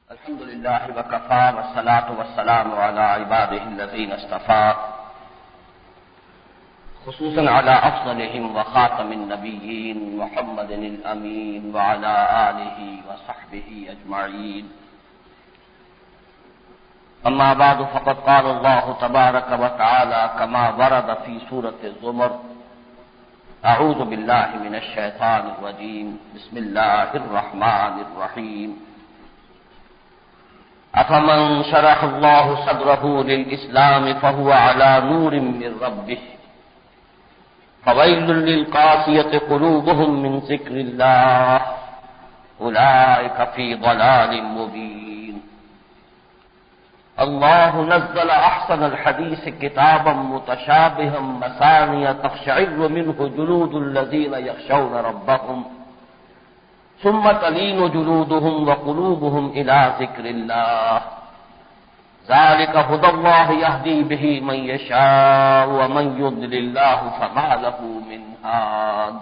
الحمد لله وكفى والصلاة والسلام على عباده الذين اصطفى خصوصا على أفضلهم وخاتم النبيين محمد الأمين وعلى آله وصحبه أجمعين. أما بعد فقد قال الله تبارك وتعالى كما ورد في سورة الزمر: أعوذ بالله من الشيطان الرجيم بسم الله الرحمن الرحيم. أفمن شرح الله صدره للإسلام فهو على نور من ربه فويل للقاسية قلوبهم من ذكر الله أولئك في ضلال مبين. الله نزل أحسن الحديث كتابا متشابها مثانية تقشعر منه جلود الذين يخشون ربهم ثم تلين جلودهم وقلوبهم إلى ذكر الله ذلك هدى الله يهدي به من يشاء ومن يضلل الله فما له من هاد.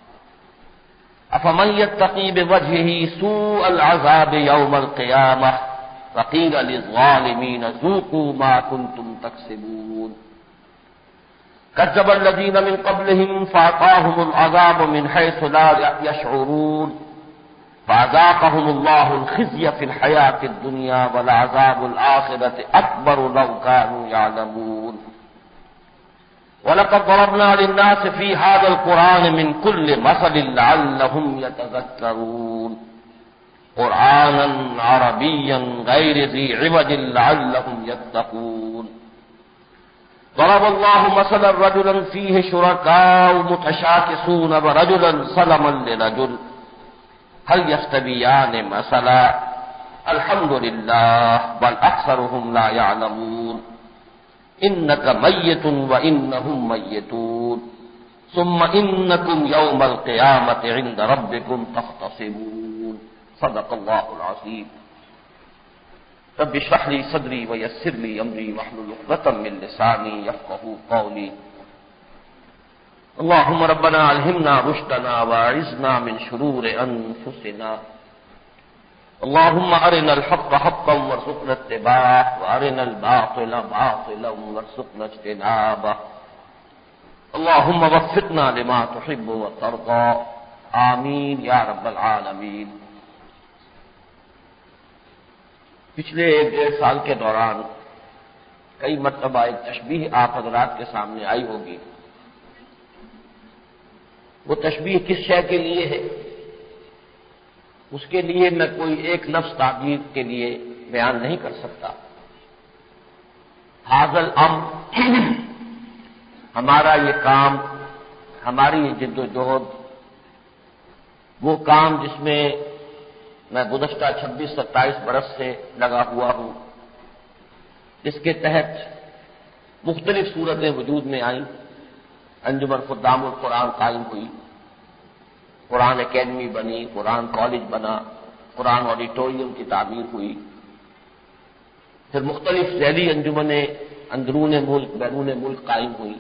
أفمن يتقي بوجهه سوء العذاب يوم القيامة وقيل للظالمين ذوقوا ما كنتم تكسبون. كذب الذين من قبلهم فأتاهم العذاب من حيث لا يشعرون فأذاقهم الله الخزي في الحياة الدنيا ولعذاب الآخرة أكبر لو كانوا يعلمون. ولقد ضربنا للناس في هذا القرآن من كل مثل لعلهم يتذكرون قرآنا عربيا غير ذي عوج لعلهم يتقون. ضرب الله مثلا رجلا فيه شركاء متشاكسون ورجلا سلما لرجل هل يستويان مثلا الحمد لله بل أكثرهم لا يعلمون. إنك ميت وإنهم ميتون ثم إنكم يوم القيامة عند ربكم تختصمون. صدق الله العظيم. رب اشرح لي صدري ويسر لي أمري واحلل عقدة من لساني يفقهوا قولي. اللهم ربنا ألهمنا رشدنا وأعذنا من شرور أنفسنا. اللهم أرنا الحق حقا وارزقنا اتباعه وأرنا الباطل باطلا وارزقنا اجتنابه. اللهم وفقنا لما تحب وترضى آمین یا رب العالمین. پچھلے 1.5 سال کے دوران کئی مرتبہ ایک تشبیہ آپ حضرات کے سامنے آئی ہوگی. وہ تشبیہ کس شے کے لیے ہے اس کے لیے میں کوئی ایک لفظ تعبیر کے لیے بیان نہیں کر سکتا. حاصل ہمارا یہ کام، ہماری یہ جد و جہد، وہ کام جس میں میں گزشتہ 26-27 برس سے لگا ہوا ہوں، جس کے تحت مختلف صورتیں وجود میں آئیں. انجمن خدام القرآن قائم ہوئی، قرآن اکیڈمی بنی، قرآن کالج بنا، قرآن آڈیٹوریم کی تعمیر ہوئی. پھر مختلف ذیلی انجمنیں اندرون ملک بیرون ملک قائم ہوئی.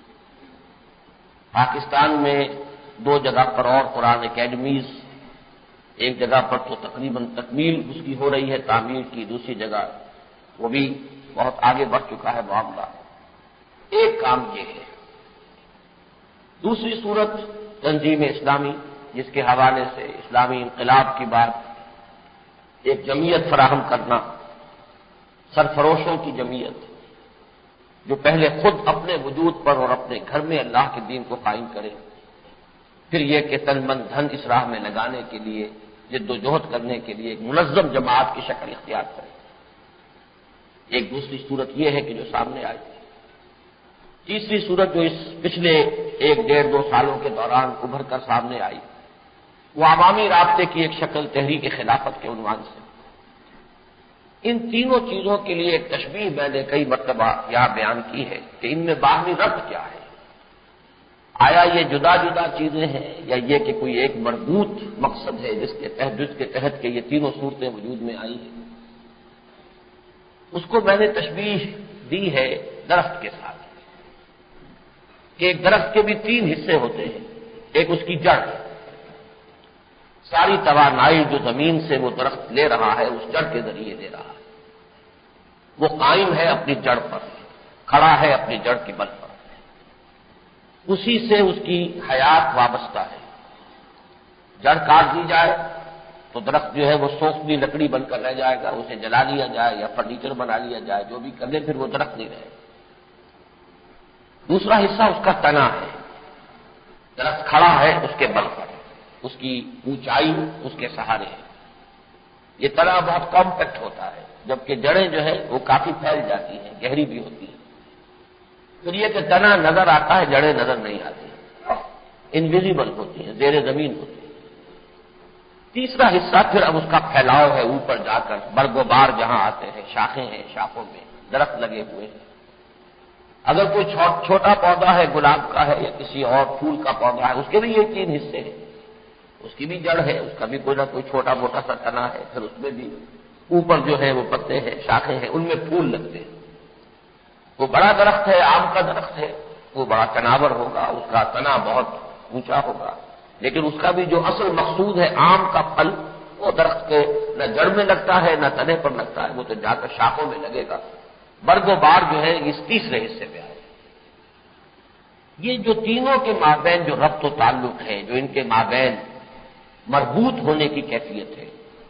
پاکستان میں 2 جگہ پر اور قرآن اکیڈمیز، ایک جگہ پر تو تقریباً تکمیل اس کی ہو رہی ہے تعمیر کی، دوسری جگہ وہ بھی بہت آگے بڑھ چکا ہے معاملہ. ایک کام یہ ہے. دوسری صورت تنظیم اسلامی، جس کے حوالے سے اسلامی انقلاب کی بات، ایک جمعیت فراہم کرنا، سرفروشوں کی جمعیت جو پہلے خود اپنے وجود پر اور اپنے گھر میں اللہ کے دین کو قائم کرے، پھر یہ کہ تن من دھن اس راہ میں لگانے کے لیے، جد و جہد کرنے کے لیے ایک منظم جماعت کی شکل اختیار کرے. ایک دوسری صورت یہ ہے کہ جو سامنے آئی. تیسری صورت جو اس پچھلے 1-1.5-2 سالوں کے دوران ابھر کر سامنے آئی، وہ عوامی رابطے کی ایک شکل تحریک خلافت کے عنوان سے. ان تینوں چیزوں کے لیے ایک تشبیہ میں نے کئی مرتبہ یہاں بیان کی ہے کہ ان میں باہمی ربط کیا ہے. آیا یہ جدا جدا چیزیں ہیں یا یہ کہ کوئی ایک مربوط مقصد ہے جس کے تحت کہ یہ تینوں صورتیں وجود میں آئی ہیں. اس کو میں نے تشبیہ دی ہے درخت کے ساتھ کہ ایک درخت کے بھی 3 حصے ہوتے ہیں. ایک اس کی جڑ، ساری توانائی جو زمین سے وہ درخت لے رہا ہے اس جڑ کے ذریعے لے رہا ہے. وہ قائم ہے اپنی جڑ پر، کھڑا ہے اپنی جڑ کے بل پر، اسی سے اس کی حیات وابستہ ہے. جڑ کاٹ دی جائے تو درخت جو ہے وہ سوکھتی لکڑی بن کر رہ جائے گا، اسے جلا لیا جائے یا فرنیچر بنا لیا جائے، جو بھی کر لے پھر وہ درخت نہیں رہے. دوسرا حصہ اس کا تنا ہے. درخت کھڑا ہے اس کے بل پر، اس کی اونچائی اس کے سہارے ہے. یہ تنا بہت کمپیکٹ ہوتا ہے، جبکہ جڑیں جو ہے وہ کافی پھیل جاتی ہیں، گہری بھی ہوتی ہیں. پھر یہ کہ تنا نظر آتا ہے، جڑیں نظر نہیں آتی، انویزیبل ہوتی ہیں، زیر زمین ہوتی ہیں. تیسرا حصہ پھر اب اس کا پھیلاؤ ہے اوپر جا کر، برگ و بار جہاں آتے ہیں، شاخیں ہیں، شاخوں میں درخت لگے ہوئے ہیں. اگر کوئی چھوٹا پودا ہے، گلاب کا ہے یا کسی اور پھول کا پودا ہے، اس کے بھی یہ 3 حصے ہیں. اس کی بھی جڑ ہے، اس کا بھی کوئی نہ کوئی چھوٹا موٹا سا تنا ہے، پھر اس میں بھی اوپر جو ہے وہ پتے ہیں، شاخیں ہیں، ان میں پھول لگتے ہیں. وہ بڑا درخت ہے، آم کا درخت ہے، وہ بڑا تناور ہوگا، اس کا تنا بہت اونچا ہوگا، لیکن اس کا بھی جو اصل مقصود ہے آم کا پھل، وہ درخت کے نہ جڑ میں لگتا ہے نہ تنے پر لگتا ہے، وہ تو جا کر شاخوں میں لگے گا. برگ و بار جو ہے اس تیسرے حصے میں آئے. یہ جو تینوں کے مابین جو ربط و تعلق ہے، جو ان کے مابین مربوط ہونے کی کیفیت ہے،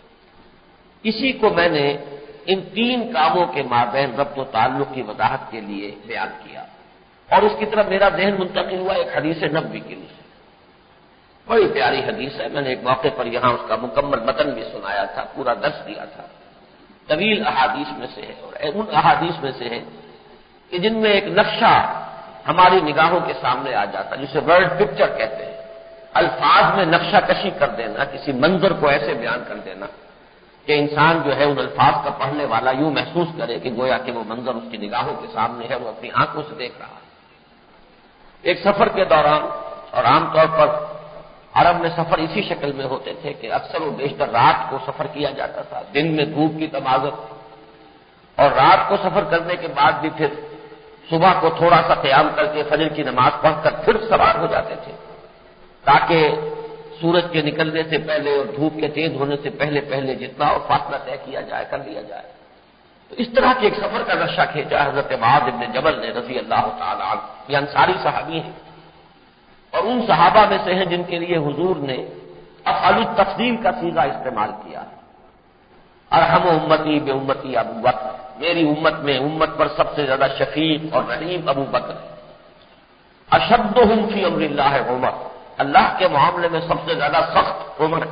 اسی کو میں نے ان 3 کاموں کے مابین ربط و تعلق کی وضاحت کے لیے بیان کیا. اور اس کی طرف میرا ذہن منتقل ہوا ایک حدیث نبوی کی روح سے. بڑی پیاری حدیث ہے، میں نے ایک موقع پر یہاں اس کا مکمل متن بھی سنایا تھا، پورا درس دیا تھا. طویل احادیث میں سے ہے، اور ان احادیث میں سے ہے کہ جن میں ایک نقشہ ہماری نگاہوں کے سامنے آ جاتا ہے، جسے ورڈ پکچر کہتے ہیں. الفاظ میں نقشہ کشی کر دینا، کسی منظر کو ایسے بیان کر دینا کہ انسان جو ہے ان الفاظ کا پڑھنے والا یوں محسوس کرے کہ گویا کہ وہ منظر اس کی نگاہوں کے سامنے ہے، وہ اپنی آنکھوں سے دیکھ رہا ہے. ایک سفر کے دوران، اور عام طور پر عرب میں سفر اسی شکل میں ہوتے تھے کہ اکثر و بیشتر رات کو سفر کیا جاتا تھا، دن میں دھوپ کی تمازت، اور رات کو سفر کرنے کے بعد بھی پھر صبح کو تھوڑا سا قیام کر کے فجر کی نماز پڑھ کر پھر سوار ہو جاتے تھے، تاکہ سورج کے نکلنے سے پہلے اور دھوپ کے تیز ہونے سے پہلے پہلے جتنا اور فاصلہ طے کیا جائے کر لیا جائے. تو اس طرح کے ایک سفر کا نقشہ کھینچا حضرت معاذ بن جبل نے رضی اللہ تعالی عنہ. یہ انصاری صحابی ہیں، اور ان صحابہ میں سے ہیں جن کے لیے حضور نے افعال التفضیل کا صیغہ استعمال کیا. ارحم امتی بے امتی ابو بکر، میری امت میں امت پر سب سے زیادہ شفیق اور رحیم ابو بکر. اشدہم فی امر اللہ عمر، اللہ کے معاملے میں سب سے زیادہ سخت عمر.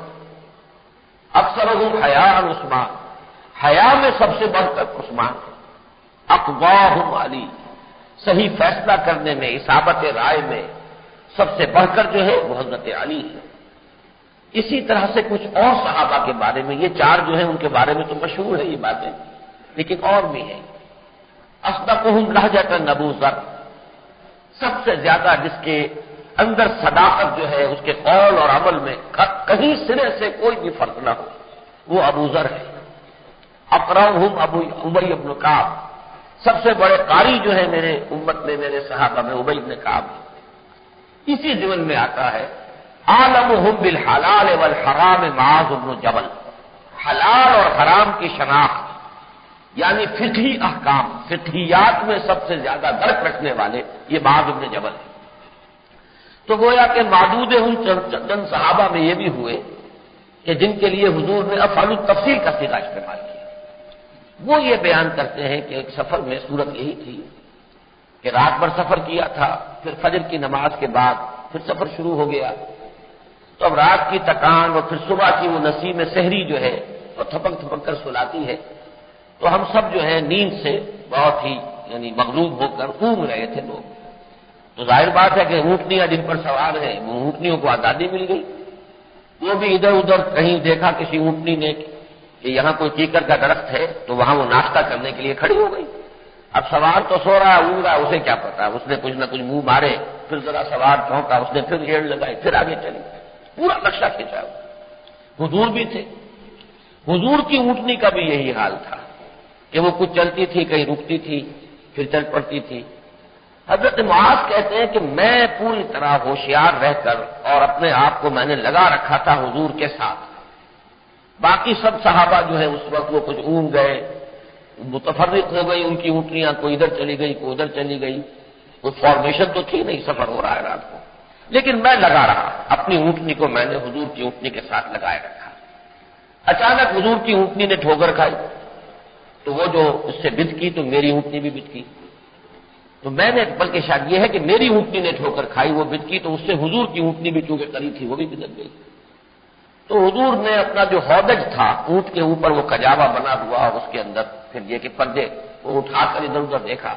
اکثرہم حیاء عثمان، حیا میں سب سے بڑھ کر عثمان. اقواہم علی، صحیح فیصلہ کرنے میں، اصابت رائے میں سب سے بڑھ کر جو ہے وہ حضرت علی ہے. اسی طرح سے کچھ اور صحابہ کے بارے میں، یہ 4 جو ہیں ان کے بارے میں تو مشہور ہے یہ باتیں، لیکن اور بھی ہیں. اصدقہم لہجۃ ابو ذر، سب سے زیادہ جس کے اندر صداقت جو ہے اس کے قول اور عمل میں کہیں سرے سے کوئی بھی فرق نہ ہو، وہ ابو ذر ہے. اقرأہم ابی بن کعب، سب سے بڑے قاری جو ہے میرے امت میں، میرے صحابہ میں ابی بن کعب. اسی ضمن میں آتا ہے عالمہم بالحلال والحرام معاذ بن جبل، حلال اور حرام کی شناخت یعنی فقہی احکام، فقہیات میں سب سے زیادہ درک رکھنے والے یہ معاذ بن جبل ہے. تو گویا کہ معدود ان چند صحابہ میں یہ بھی ہوئے کہ جن کے لیے حضور نے افعال التفصیل کا صیغہ استعمال کیا. وہ یہ بیان کرتے ہیں کہ ایک سفر میں صورت یہی تھی کہ رات بھر سفر کیا تھا، پھر فجر کی نماز کے بعد پھر سفر شروع ہو گیا. تو اب رات کی تکان اور پھر صبح کی وہ نسیم سحری جو ہے وہ تھپک تھپک کر سلاتی ہے. تو ہم سب جو ہے نیند سے بہت ہی یعنی مغلوب ہو کر اونگ رہے تھے لوگ. تو ظاہر بات ہے کہ اونٹنیاں جن پر سوار ہیں وہ اونٹنیوں کو آزادی مل گئی. وہ بھی ادھر ادھر کہیں دیکھا کسی اونٹنی نے کہ یہاں کوئی کیکر کا درخت ہے تو وہاں وہ ناشتہ کرنے کے لیے کھڑی ہو گئی. اب سوار تو سو رہا اونگ رہا، اسے کیا پتا، اس نے کچھ نہ کچھ منہ مارے، پھر ذرا سوار چونکا، اس نے پھر ریڑھ لگائی، پھر آگے چلی. پورا نقشہ کھینچا. حضور بھی تھے، حضور کی اونٹنی کا بھی یہی حال تھا کہ وہ کچھ چلتی تھی، کہیں رکتی تھی، پھر چل پڑتی تھی. حضرت معاذ کہتے ہیں کہ میں پوری طرح ہوشیار رہ کر اور اپنے آپ کو میں نے لگا رکھا تھا حضور کے ساتھ۔ باقی سب صحابہ جو ہے اس وقت وہ کچھ اونگ گئے، متفرق ہو گئی، ان کی اونٹنیاں کوئی ادھر چلی گئی کوئی ادھر چلی گئی، کوئی فارمیشن تو تھی نہیں، سفر ہو رہا ہے رات کو، لیکن میں لگا رہا، اپنی اونٹنی کو میں نے حضور کی اونٹنی کے ساتھ لگائے رکھا۔ اچانک حضور کی اونٹنی نے ٹھوکر کھائی، تو وہ جو اس سے بد کی تو میری اونٹنی بھی بد کی، تو میں نے، بلکہ شاید یہ ہے کہ میری اونٹنی نے ٹھوکر کھائی، وہ بد کی، تو اس سے حضور کی اونٹنی بھی چونکہ قریب تھی وہ بھی بدک گئی۔ تو حضور نے اپنا جو ہودج تھا، اونٹ کے اوپر وہ کجاوا بنا ہوا اور اس کے اندر پھر یہ کہ پردے، وہ اٹھا کر ادھر ادھر دیکھا،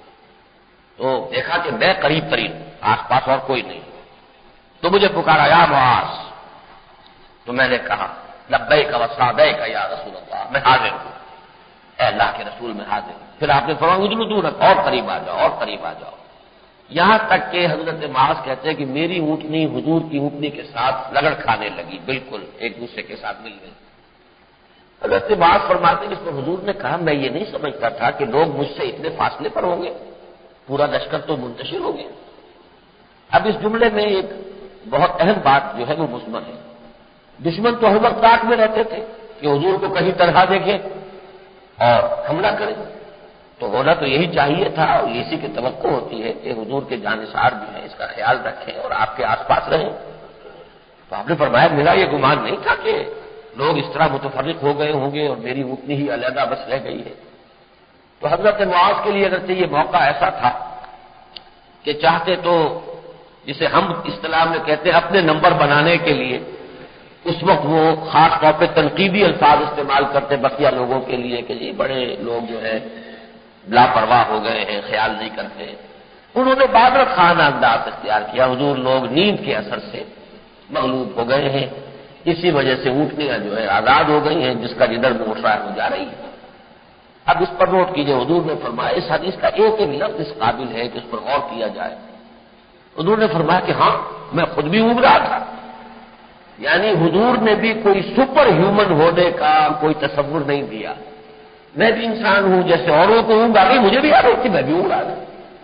تو دیکھا کہ میں قریب ترین، آس پاس اور کوئی نہیں، تو مجھے پکارا یا معاذ، تو میں نے کہا لبیک و سعدیک یا رسول اللہ، میں حاضر ہوں، اے اللہ کے رسول میں حاضر ہوں۔ پھر آپ نے فرمایا ادنو دور اور قریب آ جاؤ اور قریب آ جاؤ، یہاں تک کہ حضرت معاذ کہتے ہیں کہ میری اونٹنی حضور کی اونٹنی کے ساتھ لگڑ کھانے لگی، بالکل ایک دوسرے کے ساتھ مل گئی۔ حضرت معاذ فرماتے ہیں اس پر حضور نے کہا میں یہ نہیں سمجھتا تھا کہ لوگ مجھ سے اتنے فاصلے پر ہوں گے، پورا لشکر تو منتشر ہو گیا۔ اب اس جملے میں ایک بہت اہم بات جو ہے وہ مضمر ہے، دشمن تو ہر وقت طاق میں رہتے تھے کہ حضور کو کہیں تنہا دیکھیں اور حملہ کریں، تو ہونا تو یہی چاہیے تھا، اور اسی کی توقع ہوتی ہے کہ حضور کے جانثار جو ہیں اس کا خیال رکھیں اور آپ کے آس پاس رہیں۔ تو آپ نے فرمایا میرا یہ گمان نہیں تھا کہ لوگ اس طرح متفرق ہو گئے ہوں گے اور میری اونٹنی ہی علیحدہ بس رہ گئی ہے۔ تو حضرت معاذ کے لیے اگرچہ یہ موقع ایسا تھا کہ چاہتے تو، جسے ہم اصطلاح میں کہتے ہیں اپنے نمبر بنانے کے لیے، اس وقت وہ خاص طور پہ تنقیدی الفاظ استعمال کرتے بقیہ لوگوں کے لیے کہ جی بڑے لوگ جو ہے لاپرواہ ہو گئے ہیں، خیال نہیں کرتے۔ انہوں نے بادر خانہ انداز اختیار کیا، حضور لوگ نیند کے اثر سے مغلوب ہو گئے ہیں، اسی وجہ سے اونٹنیاں جو ہے آزاد ہو گئی ہیں، جس کا جدھر موٹ رہا ہے وہ جا رہی ہے۔ اب اس پر نوٹ کیجئے، حضور نے فرمایا اس حدیث کا ایک ایک لفظ اس قابل ہے کہ اس پر غور کیا جائے۔ حضور نے فرمایا کہ ہاں میں خود بھی اونگ رہا تھا، یعنی حضور نے بھی کوئی سپر ہیومن ہونے کا کوئی تصور نہیں دیا، میں بھی انسان ہوں جیسے اوروں کو اونگ آ گئی مجھے بھی آ رہی تھی، میں بھی اونگ آ گئی۔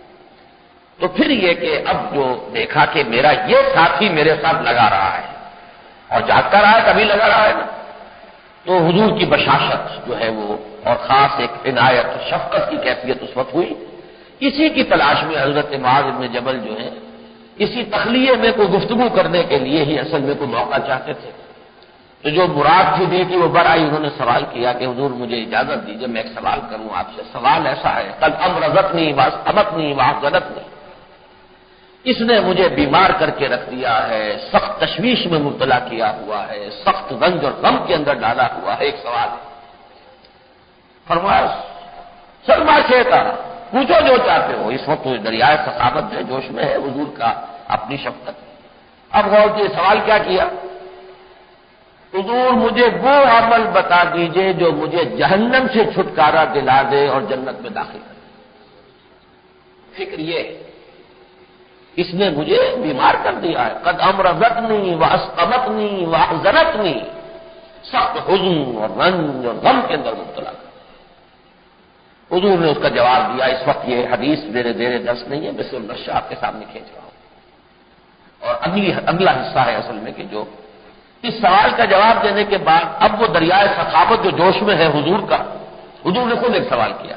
تو پھر یہ کہ اب جو دیکھا کہ میرا یہ ساتھی میرے ساتھ لگا رہا ہے اور جاگتا رہا ہے کبھی لگا رہا ہے نا، تو حضور کی بشاشت جو ہے وہ اور خاص ایک عنایت اور شفقت کی کیفیت اس وقت ہوئی۔ اسی کی تلاش میں حضرت معاذ بن جبل جو ہے اسی تخلیے میں کوئی گفتگو کرنے کے لیے ہی اصل میں کوئی موقع چاہتے تھے، تو جو مراد تھی دی کہ وہ بر آئی، انہوں نے سوال کیا کہ حضور مجھے اجازت دیجیے میں ایک سوال کروں آپ سے۔ سوال ایسا ہے قد امرضتنی واصابتنی واحزنتنی، اس نے مجھے بیمار کر کے رکھ دیا ہے، سخت تشویش میں مبتلا کیا ہوا ہے، سخت رنج اور غم کے اندر ڈالا ہوا ہے، ایک سوال ہے۔ فرمایا سلما شیتا، پوچھو جو چاہتے ہو۔ اس وقت دریائے سخاوت ہے، جوش میں ہے حضور کا اپنی شفقت۔ اب غور سے سوال کیا کیا؟ حضور مجھے وہ عمل بتا دیجئے جو مجھے جہنم سے چھٹکارا دلا دے اور جنت میں داخل کر دے۔ فکر یہ ہے اس نے مجھے بیمار کر دیا ہے، قد امرضتنی واسقمتنی واحزنتنی، سخت حزن اور رنج اور غم کے اندر مبتلا کر۔ حضور نے اس کا جواب دیا۔ اس وقت یہ حدیث میرے زیر دست نہیں ہے، میں صرف نقشہ آپ کے سامنے کھینچ رہا ہوں، اور اگلا حصہ ہے اصل میں کہ جو اس سوال کا جواب دینے کے بعد اب وہ دریائے سخاوت جو جوش میں ہے حضور کا، حضور نے خود ایک سوال کیا،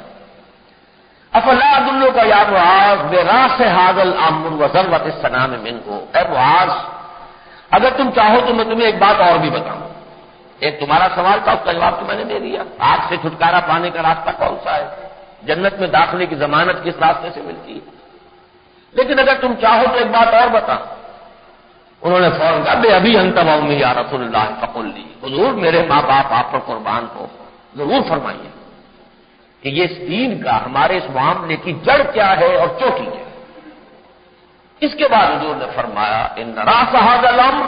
افلا ادلک یا معاذ براس ھذا الامر وذروۃ السنام منہ، اے معاذ اگر تم چاہو تو میں تمہیں ایک بات اور بھی بتاؤں۔ ایک تمہارا سوال تھا، اس کا جواب تو میں نے دے دیا، آگ سے چھٹکارا پانے کا راستہ کون سا ہے، جنت میں داخلے کی ضمانت کس راستے سے ملتی ہے، لیکن اگر تم چاہو تو ایک بات اور بتا۔ انہوں نے فوراً کہا بے ابھی انت و امی یا رسول اللہ فقل لی، حضور میرے ماں باپ آپ پر قربان ہو، ضرور فرمائیے کہ یہ اس دین کا ہمارے اس معاملے کی جڑ کیا ہے اور چوٹی کیا ہے۔ اس کے بعد حضور نے فرمایا ان راس ھذا الامر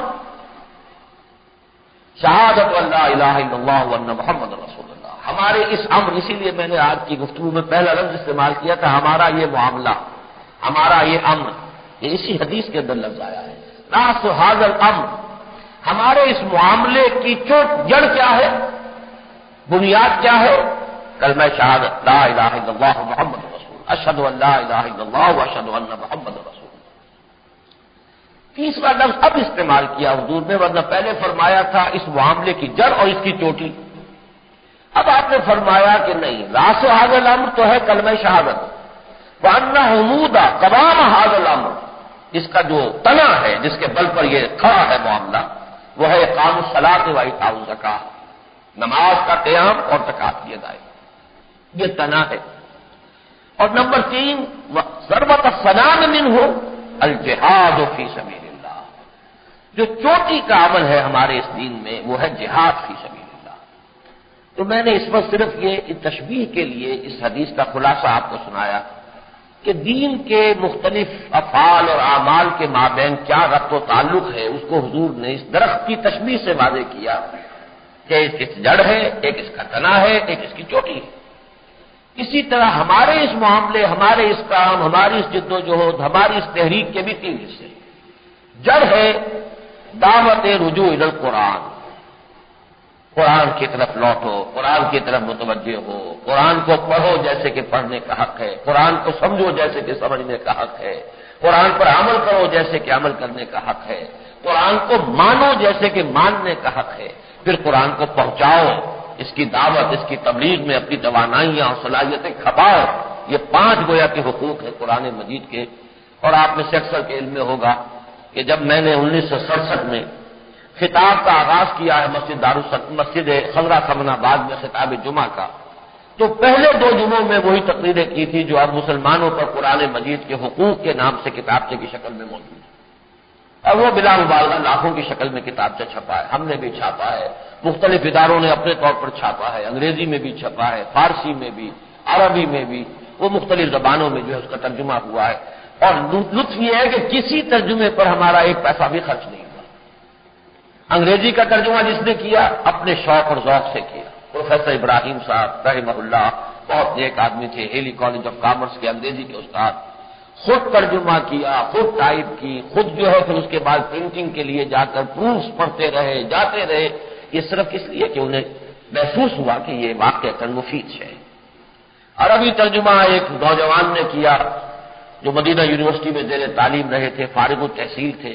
شہادت ان لا الہ الا اللہ وان محمد رسول اللہ، ہمارے اس امر، اسی لیے میں نے آج کی گفتگو میں پہلا لفظ استعمال کیا تھا ہمارا یہ معاملہ، ہمارا یہ امر، یہ اسی حدیث کے اندر لفظ آیا ہے راس ھذا الامر، ہمارے اس معاملے کی چوٹ جڑ کیا ہے، بنیاد کیا ہے، کلمہ شہادت لا الہ الا اللہ محمد رسول، اشہد ان لا الہ الا اللہ واشہد ان محمد رسول۔ تیسرا لفظ اب استعمال کیا حضور نے، ورنہ پہلے فرمایا تھا اس معاملے کی جڑ اور اس کی چوٹی. اب آپ نے فرمایا کہ نہیں، راس هذا الامر تو ہے کلمہ شہادت، وان حمود قوام هذا الامر، اس کا جو تنا ہے جس کے بل پر یہ کھڑا ہے معاملہ، وہ ہے اقام الصلاۃ و ایتاء الزکاۃ، نماز کا قیام اور زکات کی ادائیگی. یہ تنا ہے. اور نمبر 3 ضربۃ السنام منہ الجہاد فی سبیل اللہ، جو چوٹی کا عمل ہے ہمارے اس دین میں وہ ہے جہاد فی سبیل اللہ. تو میں نے اس وقت صرف یہ تشبیہ کے لیے اس حدیث کا خلاصہ آپ کو سنایا کہ دین کے مختلف افعال اور اعمال کے مابین کیا ربط و تعلق ہے، اس کو حضور نے اس درخت کی تشبیہ سے واضح کیا کہ اس کی جڑ ہے، ایک اس کا تنا ہے، ایک اس کی چوٹی ہے. اسی طرح ہمارے اس معاملے، ہمارے اس کام، ہماری اس جد و جہد، ہماری اس تحریک کے بھی 3 حصے. جڑ ہے دعوت رجوع الی القرآن، قرآن کی طرف لوٹو، قرآن کی طرف متوجہ ہو، قرآن کو پڑھو جیسے کہ پڑھنے کا حق ہے، قرآن کو سمجھو جیسے کہ سمجھنے کا حق ہے، قرآن پر عمل کرو جیسے کہ عمل کرنے کا حق ہے، قرآن کو مانو جیسے کہ ماننے کا حق ہے، پھر قرآن کو پہنچاؤ، اس کی دعوت، اس کی تبلیغ میں اپنی توانائیاں اور صلاحیتیں کھپاؤ. یہ 5 گویا کے حقوق ہیں قرآن مجید کے. اور آپ میں سے اکثر کے علم میں ہوگا کہ جب میں نے 1967 میں خطاب کا آغاز کیا ہے مسجد خضرہ سمن آباد میں خطاب جمعہ کا، تو پہلے 2 جمعوں میں وہی تقریریں کی تھی جو اب مسلمانوں پر قرآن مجید کے حقوق کے نام سے کتابچے کی شکل میں موجود ہے. اور وہ بلا مبالغہ لاکھوں کی شکل میں کتابچہ چھپا ہے، ہم نے بھی چھاپا ہے، مختلف اداروں نے اپنے طور پر چھاپا ہے، انگریزی میں بھی چھپا ہے، فارسی میں بھی، عربی میں بھی، وہ مختلف زبانوں میں جو ہے اس کا ترجمہ ہوا ہے. اور لطف یہ ہے کہ کسی ترجمے پر ہمارا 1 پیسہ بھی خرچ نہیں ہوا. انگریزی کا ترجمہ جس نے کیا اپنے شوق اور ذوق سے کیا. پروفیسر ابراہیم صاحب رحمہ اللہ بہت نیک آدمی تھے، ہیلی کالج آف کامرس کے انگریزی کے استاد، خود ترجمہ کیا، خود ٹائپ کی، خود جو ہے پھر اس کے بعد پرنٹنگ کے لیے جا کر پروفس پڑھتے رہے، جاتے رہے. یہ صرف اس لیے کہ انہیں محسوس ہوا کہ یہ واقعتاً مفید ہے. عربی ترجمہ ایک نوجوان نے کیا جو مدینہ یونیورسٹی میں زیر تعلیم رہے تھے، فارغ التحصیل تھے.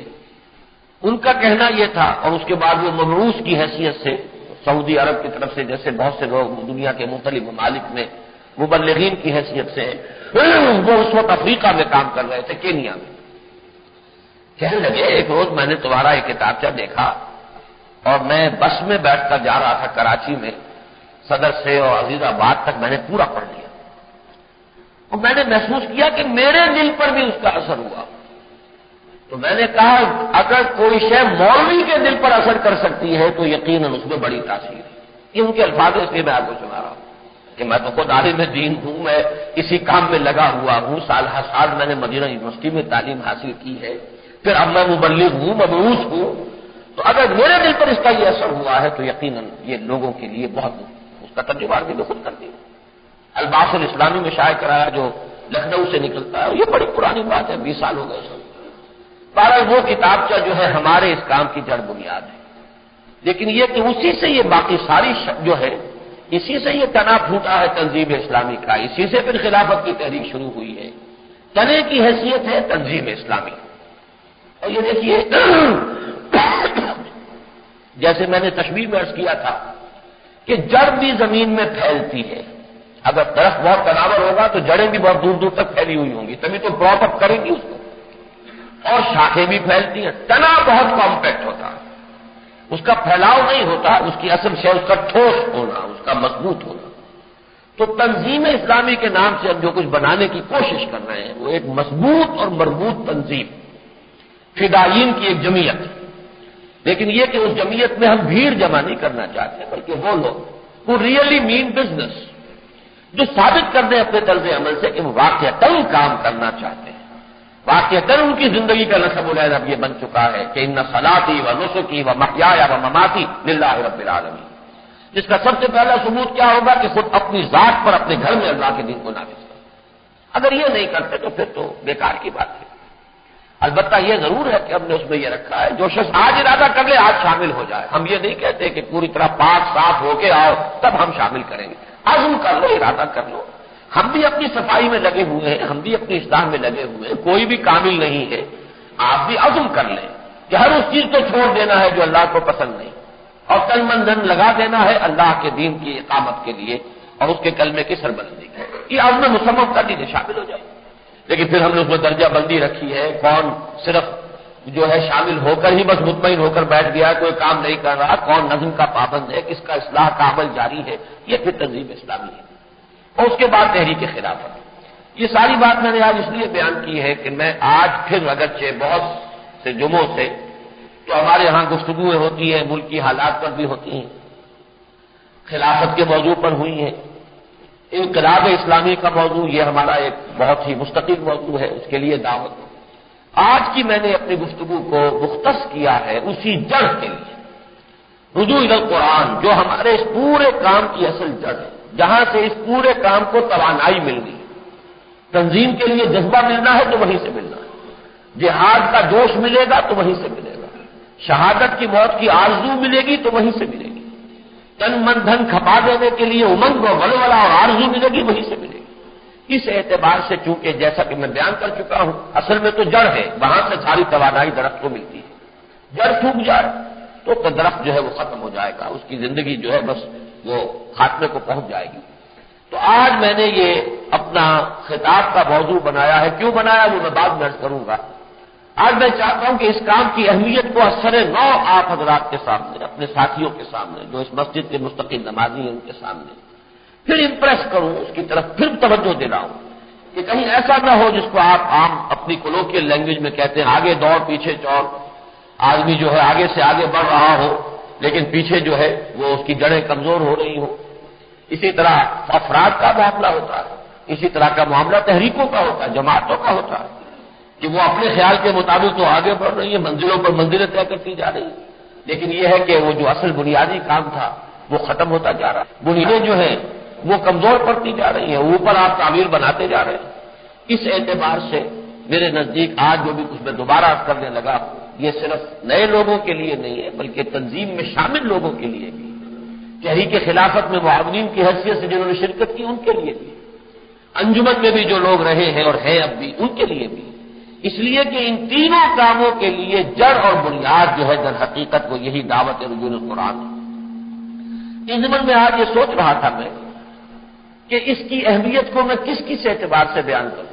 ان کا کہنا یہ تھا، اور اس کے بعد وہ مبعوث کی حیثیت سے سعودی عرب کی طرف سے، جیسے بہت سے لوگ دنیا کے مختلف ممالک میں مبلغین کی حیثیت سے وہ اس وقت افریقہ میں کام کر رہے تھے، کینیا میں. کہنے لگے ایک روز میں نے تمہارا ایک کتابچہ دیکھا اور میں بس میں بیٹھ کر جا رہا تھا کراچی میں، صدر سے اور عزیز آباد تک میں نے پورا پڑھ لیا. اور میں نے محسوس کیا کہ میرے دل پر بھی اس کا اثر ہوا. تو میں نے کہا اگر کوئی شے مولوی کے دل پر اثر کر سکتی ہے تو یقیناً اس میں بڑی تاثیر ہے. یہ ان کے الفاظ اس لیے میں آپ کو سنا رہا ہوں کہ میں تو خود عالم دین ہوں، میں اسی کام میں لگا ہوا ہوں، سال ہر سال میں نے مدینہ یونیورسٹی میں تعلیم حاصل کی ہے، پھر اب میں مبلغ ہوں، مبعوث ہوں. تو اگر میرے دل پر اس کا یہ اثر ہوا ہے تو یقیناً یہ لوگوں کے لیے بہت اس کا ترجمہ بھی میں خود کرتی ہوں. الباس الاسلامی میں شائع کرایا جو لکھنؤ سے نکلتا ہے، یہ بڑی پرانی بات ہے، 20 سال ہو گئے سر. بہرحال وہ کتابچہ جو ہے ہمارے اس کام کی جڑ بنیاد ہے. لیکن یہ کہ اسی سے یہ باقی ساری جو ہے، اسی سے یہ تنا پھوٹا ہے تنظیم اسلامی کا، اسی سے پھر خلافت کی تحریک شروع ہوئی ہے. تنے کی حیثیت ہے تنظیم اسلامی. اور یہ دیکھیے جیسے میں نے تشبیہ میں عرض کیا تھا کہ جڑ بھی زمین میں پھیلتی ہے. اگر درخت بہت تناور ہوگا تو جڑیں بھی بہت دور دور تک پھیلی ہوئی ہوں گی، تبھی تو پراپ اپ کریں گی اس کو. اور شاخیں بھی پھیلتی ہیں. تنا بہت کمپیکٹ ہوتا ہے، اس کا پھیلاؤ نہیں ہوتا، اس کی اصل شے اس کا ٹھوس ہونا، اس کا مضبوط ہونا. تو تنظیم اسلامی کے نام سے ہم جو کچھ بنانے کی کوشش کر رہے ہیں وہ ایک مضبوط اور مربوط تنظیم، فدائین کی ایک جمعیت. لیکن یہ کہ اس جمعیت میں ہم بھیڑ جمع نہیں کرنا چاہتے، بلکہ وہ لوگ وہ ریئلی مین بزنس جو ثابت کر دیں اپنے طرز عمل سے کہ وہ واقعتاً کام کرنا چاہتے ہیں، واقعتاً ان کی زندگی کا نصب العین اب یہ بن چکا ہے کہ ان صلاتی و نسکی و محیای و مماتی للہ رب العالمین. جس کا سب سے پہلا ثبوت کیا ہوگا کہ خود اپنی ذات پر اپنے گھر میں اللہ کے دین کو نافذ کریں. اگر یہ نہیں کرتے تو پھر تو بیکار کی بات ہے. البتہ یہ ضرور ہے کہ ہم نے اس میں یہ رکھا ہے جو شخص آج ارادہ کر لے آج شامل ہو جائے. ہم یہ نہیں کہتے کہ پوری طرح پاک صاف ہو کے آؤ تب ہم شامل کریں گے. عزم کر لو، ارادہ کر لو. ہم بھی اپنی صفائی میں لگے ہوئے ہیں، ہم بھی اپنی اصلاح میں لگے ہوئے ہیں، کوئی بھی کامل نہیں ہے. آپ بھی عزم کر لیں کہ ہر اس چیز کو چھوڑ دینا ہے جو اللہ کو پسند نہیں، اور تن من دھن لگا دینا ہے اللہ کے دین کی اقامت کے لیے اور اس کے کلمے کی سربلندی کے لیے۔ یہ عزم مصمم کا دین شامل ہو جائے۔ لیکن پھر ہم نے اس میں درجہ بندی رکھی ہے، کون صرف جو ہے شامل ہو کر ہی بس مطمئن ہو کر بیٹھ گیا، کوئی کام نہیں کر رہا، کون نظم کا پابند ہے، کس کا اصلاح کا عمل جاری ہے، یہ پھر تنظیم اسلامی ہے۔ اور اس کے بعد تحریک خلافت۔ یہ ساری بات میں نے آج اس لیے بیان کی ہے کہ میں آج پھر اگرچہ بہت سے جمعوں سے تو ہمارے ہاں گفتگویں ہوتی ہیں، ملکی حالات پر بھی ہوتی ہیں، خلافت کے موضوع پر ہوئی ہیں، انقلاب اسلامی کا موضوع یہ ہمارا ایک بہت ہی مستقل موضوع ہے، اس کے لیے دعوت۔ آج کی میں نے اپنی گفتگو کو مختص کیا ہے اسی جڑ کے لیے، رجوع الی القرآن، جو ہمارے اس پورے کام کی اصل جڑ ہے، جہاں سے اس پورے کام کو توانائی مل گئی۔ تنظیم کے لیے جذبہ ملنا ہے تو وہیں سے ملنا ہے، جہاد کا جوش ملے گا تو وہیں سے ملے گا، شہادت کی موت کی آرزو ملے گی تو وہیں سے ملے گی، تن من دھن کھپا دینے کے لیے امنگ و ولولہ اور آرزو ملے گی وہیں سے ملے گی۔ اس اعتبار سے چونکہ جیسا کہ میں بیان کر چکا ہوں، اصل میں تو جڑ ہے، وہاں سے ساری توانائی درخت کو ملتی ہے۔ جڑ ٹوٹ جائے تو درخت جو ہے وہ ختم ہو جائے گا، اس کی زندگی جو ہے بس وہ خاتمے کو پہنچ جائے گی۔ تو آج میں نے یہ اپنا خطاب کا موضوع بنایا ہے، کیوں بنایا وہ میں بعد میں عرض کروں گا۔ آج میں چاہتا ہوں کہ اس کام کی اہمیت کو اثر نو آپ حضرات کے سامنے، اپنے ساتھیوں کے سامنے، جو اس مسجد کے مستقل نمازی ہیں ان کے سامنے پھر امپریس کروں، اس کی طرف پھر توجہ دلاؤں کہ کہیں ایسا نہ ہو جس کو آپ عام اپنی کولوکیل لینگویج میں کہتے ہیں آگے دوڑ پیچھے چور، آدمی جو ہے آگے سے آگے بڑھ رہا ہو لیکن پیچھے جو ہے وہ اس کی جڑیں کمزور ہو رہی ہوں۔ اسی طرح افراد کا معاملہ ہوتا ہے، اسی طرح کا معاملہ تحریکوں کا ہوتا ہے، جماعتوں کا ہوتا ہے کہ وہ اپنے خیال کے مطابق تو آگے بڑھ رہی ہے، منزلوں پر منزلیں طے کرتی جا رہی ہے، لیکن یہ ہے کہ وہ جو اصل بنیادی کام تھا وہ ختم ہوتا جا رہا ہے، بنیادیں جو ہیں وہ کمزور پڑتی جا رہی ہیں، اوپر آپ تعمیر بناتے جا رہے ہیں۔ اس اعتبار سے میرے نزدیک آج جو بھی کچھ میں دوبارہ عرض کرنے لگا یہ صرف نئے لوگوں کے لیے نہیں ہے بلکہ تنظیم میں شامل لوگوں کے لیے بھی، تحریک خلافت میں معاونین کی حیثیت سے جنہوں نے شرکت کی ان کے لیے بھی، انجمن میں بھی جو لوگ رہے ہیں اور ہیں اب بھی ان کے لیے بھی، اس لیے کہ ان تینوں کاموں کے لیے جڑ اور بنیاد جو ہے در حقیقت وہ یہی دعوت رجوع القرآن ہے۔ اس ضمن میں آج یہ سوچ رہا تھا میں کہ اس کی اہمیت کو میں کس کس اعتبار سے بیان کروں۔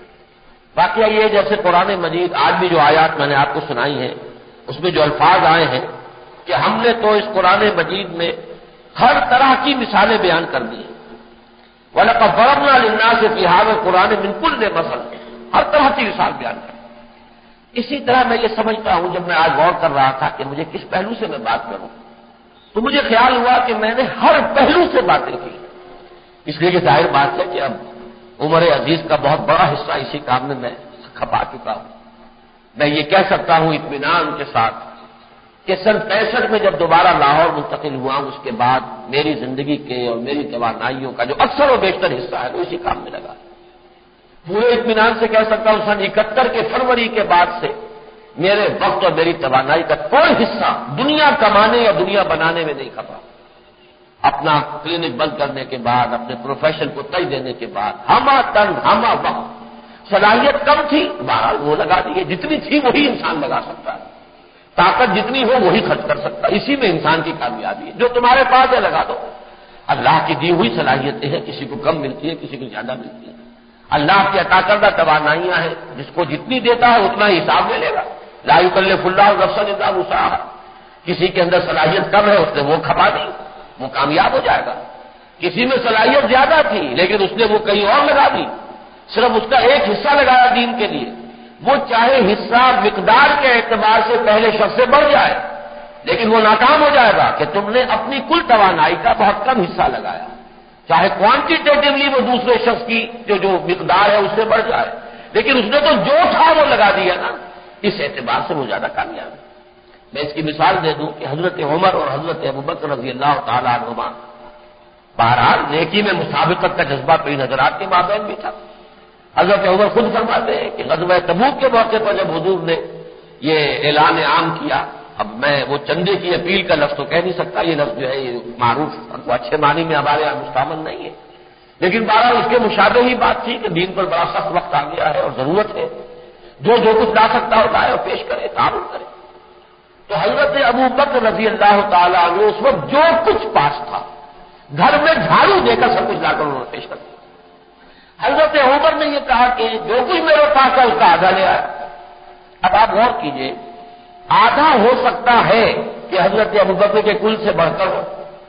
واقعہ یہ جیسے قرآن مجید آج بھی جو آیات میں نے آپ کو سنائی ہیں اس میں جو الفاظ آئے ہیں کہ ہم نے تو اس قرآن مجید میں ہر طرح کی مثالیں بیان کر دی ہیں۔ وَلَقَدْ ضَرَبْنَا لِلنَّاسِ فِي هَٰذَا الْقُرْآنِ مِن كُلِّ مَثَلٍ، ہر طرح کی مثال بیان کر۔ اسی طرح میں یہ سمجھتا ہوں جب میں آج غور کر رہا تھا کہ مجھے کس پہلو سے میں بات کروں تو مجھے خیال ہوا کہ میں نے ہر پہلو سے باتیں کی، اس لیے کہ ظاہر بات ہے کہ اب عمر عزیز کا بہت بڑا حصہ اسی کام میں کھپا چکا ہوں۔ میں یہ کہہ سکتا ہوں اطمینان کے ساتھ کہ سن 65 میں جب دوبارہ لاہور منتقل ہوا ہوں اس کے بعد میری زندگی کے اور میری توانائیوں کا جو اکثر و بیشتر حصہ ہے وہ اسی کام میں لگا۔ پورے اطمینان سے کہہ سکتا ہوں سن 71 کے فروری کے بعد سے میرے وقت اور میری توانائی کا کوئی حصہ دنیا کمانے یا دنیا بنانے میں نہیں کھپا۔ اپنا کلینک بند کرنے کے بعد، اپنے پروفیشن کو تج دینے کے بعد ہما تن ہما وقت، صلاحیت کم تھی بہرحال وہ لگا دیے، جتنی تھی وہی انسان لگا سکتا ہے، طاقت جتنی ہو وہی خرچ کر سکتا ہے، اسی میں انسان کی کامیابی ہے۔ جو تمہارے پاس ہے لگا دو۔ اللہ کی دی ہوئی صلاحیتیں ہیں، کسی کو کم ملتی ہے کسی کو زیادہ ملتی ہے، اللہ کی عطا کردہ توانائیاں ہیں، جس کو جتنی دیتا ہے اتنا ہی حساب لے لے گا۔ لا یکلف اللہ نفسا الا وسعها، کسی کے اندر صلاحیت کم ہے اس نے وہ کھپا دی، وہ کامیاب ہو جائے گا۔ کسی میں صلاحیت زیادہ تھی لیکن اس نے وہ کہیں اور لگا دی، صرف اس کا ایک حصہ لگایا دین کے لیے، وہ چاہے حصہ مقدار کے اعتبار سے پہلے شخص سے بڑھ جائے لیکن وہ ناکام ہو جائے گا کہ تم نے اپنی کل توانائی کا بہت کم حصہ لگایا، چاہے کوانٹیٹیولی وہ دوسرے شخص کی جو مقدار ہے اس سے بڑھ جائے، لیکن اس نے تو جو تھا وہ لگا دیا نا، اس اعتبار سے وہ زیادہ کامیاب ہے۔ میں اس کی مثال دے دوں کہ حضرت عمر اور حضرت ابوبکر رضی اللہ تعالی عنہما بہرحال نیکی میں مسابقت کا جذبہ کئی حضرات کے مابین بھی تھا۔ حضرت عمر خود فرماتے ہیں کہ غزوہ تبوک کے موقع پر جب حضور نے یہ اعلان عام کیا، اب میں وہ چندے کی اپیل کا لفظ تو کہہ نہیں سکتا، یہ لفظ جو ہے یہ معروف وہ اچھے معنی میں ہمارے یہاں مستعمل نہیں ہے، لیکن بہرحال اس کے مشابہ ہی بات تھی کہ دین پر بڑا سخت وقت آ گیا ہے اور ضرورت ہے جو کچھ لا سکتا ہو لائے اور پیش کرے، تعاون کرے۔ تو حضرت ابو بکر رضی اللہ تعالیٰ عنہ اس وقت جو کچھ پاس تھا گھر میں جھاڑو دے کر سب کچھ لا کر انہوں نے پیش کر دیا۔ حضرت عمر نے یہ کہا کہ جو کچھ میرے پاس ہے اس کا آدھا لے آیا۔ اب آپ غور کیجئے، آدھا ہو سکتا ہے کہ حضرت ابو بکر کے کل سے بڑھ کر ہو۔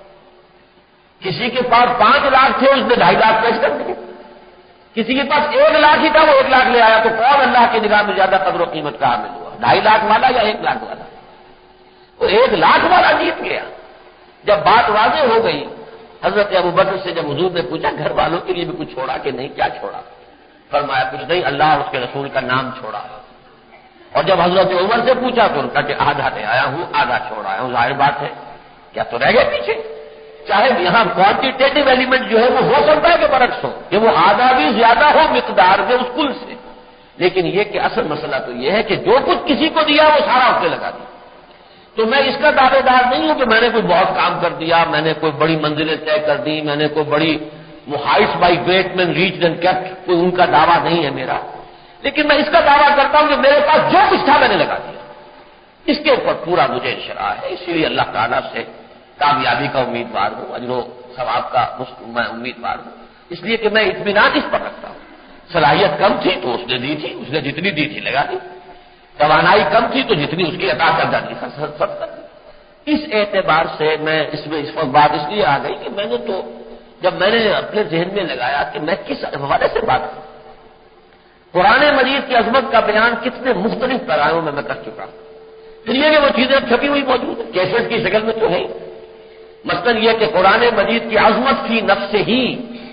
کسی کے پاس 5 لاکھ تھے، اس نے 2.5 لاکھ پیش کر دیے۔ کسی کے پاس 1 لاکھ ہی تھا، وہ 1 لاکھ لے آیا۔ تو کون اللہ کی نگاہ میں زیادہ قدر و قیمت کا حامل ہوا، 2.5 لاکھ والا یا 1 لاکھ والا؟ تو 1 لاکھ والا جیت گیا۔ جب بات واضح ہو گئی، حضرت ابو بکر سے جب حضور نے پوچھا گھر والوں کے لیے بھی کچھ چھوڑا کہ نہیں، کیا چھوڑا؟ فرمایا کچھ نہیں، اللہ اور اس کے رسول کا نام چھوڑا۔ اور جب حضرت عمر سے پوچھا تو ان کا کہ آدھا لے آیا ہوں، آدھا چھوڑ آیا ہوں۔ ظاہر بات ہے کیا تو رہ گئے پیچھے؟ چاہے یہاں کوانٹیٹیو ایلیمنٹ جو ہے وہ ہو سکتا ہے کہ برعکس ہو، کہ وہ آدھا بھی زیادہ ہو مقدار میں اس کل سے، لیکن یہ کہ اصل مسئلہ تو یہ ہے کہ جو کچھ کسی کو دیا وہ سارا اس نے لگا دیا۔ تو میں اس کا دعوے دار نہیں ہوں کہ میں نے کوئی بہت کام کر دیا، میں نے کوئی بڑی منزلیں طے کر دی، میں نے کوئی بڑی heights by great men reached and kept, کوئی ان کا دعویٰ نہیں ہے میرا، لیکن میں اس کا دعویٰ کرتا ہوں کہ میرے پاس جو کچھ تھا میں نے لگا دیا۔ اس کے اوپر پورا مجھے انشراح ہے، اسی لیے اللہ تعالیٰ سے کامیابی کا امیدوار ہوں، اجر و ثواب کا میں امیدوار ہوں، اس لیے کہ میں اطمینان اس پر رکھتا ہوں۔ صلاحیت کم تھی تو اس نے دی تھی، اس نے جتنی دی تھی لگا دی۔ توانائی کم تھی تو جتنی اس کی عطا کردہ تھی سب کر دی۔ اس اعتبار سے میں اس وقت بات اس لیے آ گئی کہ میں نے تو جب میں نے اپنے ذہن میں لگایا کہ میں کس حوالے سے بات کروں، قرآن مجید کی عظمت کا بیان کتنے مختلف پیمانوں میں کر چکا ہوں، پھر یہ کہ وہ چیزیں چھپی ہوئی موجود ہیں، کیسٹ کی شکل میں تو ہے۔ مثلاً یہ کہ قرآن مجید کی عظمت فی نفس ہی،